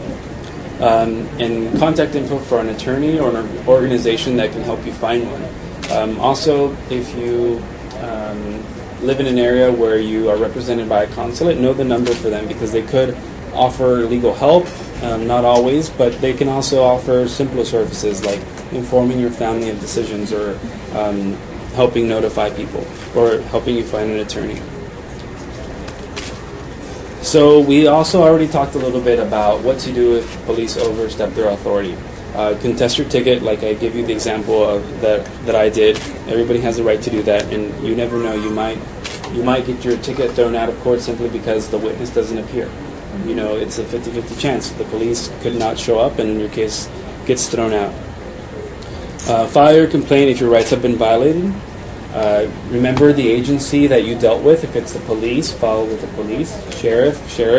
and contact info for an attorney or an organization that can help you find one. Also, if you live in an area where you are represented by a consulate, know the number for them, because they could offer legal help, not always, but they can also offer simpler services like informing your family of decisions or helping notify people or helping you find an attorney. So we also already talked a little bit about what to do if police overstep their authority. Contest your ticket, like I give you the example of that I did. Everybody has the right to do that, and you never know, you might get your ticket thrown out of court simply because the witness doesn't appear. It's a 50-50 chance. The police could not show up and your case gets thrown out. File your complaint if your rights have been violated. Remember the agency that you dealt with. If it's the police, file with the police. Sheriff,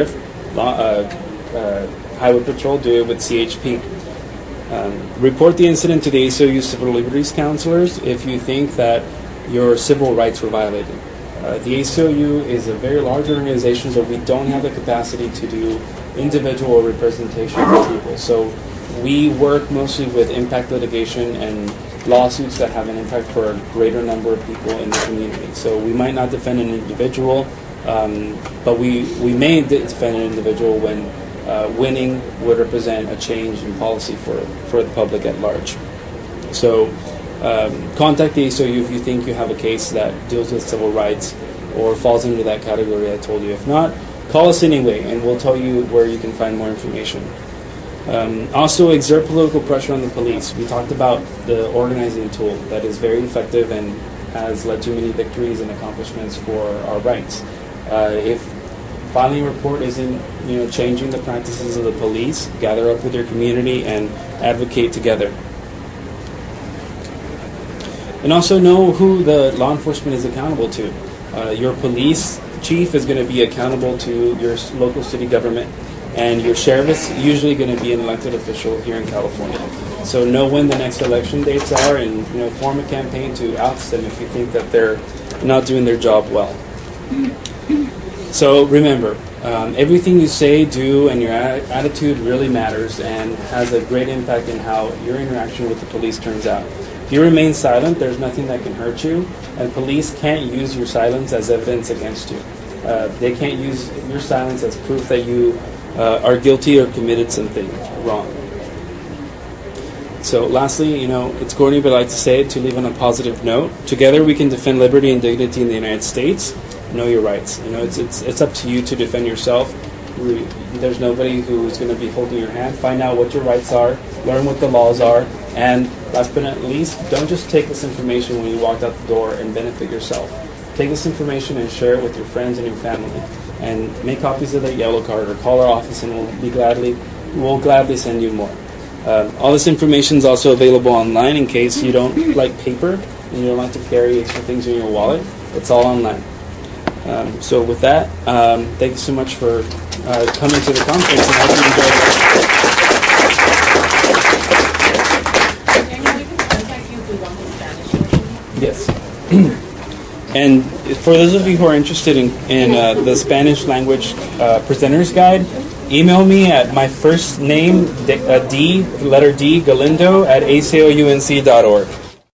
Highway Patrol, do it with CHP. Report the incident to the ACLU Civil Liberties Counselors if you think that your civil rights were violated. The ACLU is a very large organization, so we don't have the capacity to do individual representation for people. So we work mostly with impact litigation and lawsuits that have an impact for a greater number of people in the community. So we might not defend an individual, but we may defend an individual when winning would represent a change in policy for the public at large. So contact the ACLU if you think you have a case that deals with civil rights or falls into that category I told you. If not, call us anyway, and we'll tell you where you can find more information. Also, exert political pressure on the police. We talked about the organizing tool that is very effective and has led to many victories and accomplishments for our rights. If filing a report isn't changing the practices of the police, gather up with your community and advocate together. And also know who the law enforcement is accountable to. Your police chief is going to be accountable to your local city government, and your sheriff is usually going to be an elected official here in California. So know when the next election dates are, and form a campaign to oust them if you think that they're not doing their job well. So remember, everything you say, do, and your attitude really matters and has a great impact in how your interaction with the police turns out. If you remain silent, there's nothing that can hurt you, and police can't use your silence as evidence against you. They can't use your silence as proof that you are guilty or committed something wrong. So lastly, it's corny, but I like to say it to leave on a positive note. Together we can defend liberty and dignity in the United States. Know your rights. It's up to you to defend yourself. There's nobody who's going to be holding your hand. Find out what your rights are. Learn what the laws are. And last but not least, don't just take this information when you walk out the door and benefit yourself. Take this information and share it with your friends and your family. And make copies of that yellow card or call our office, and we'll gladly send you more. All this information is also available online in case you don't like paper and you don't like to carry extra things in your wallet. It's all online. So with that, thank you so much for coming to the conference, and I hope you enjoyed it. Yes. And for those of you who are interested in the Spanish language presenter's guide, email me at my first name, letter D, Galindo, @acounc.org.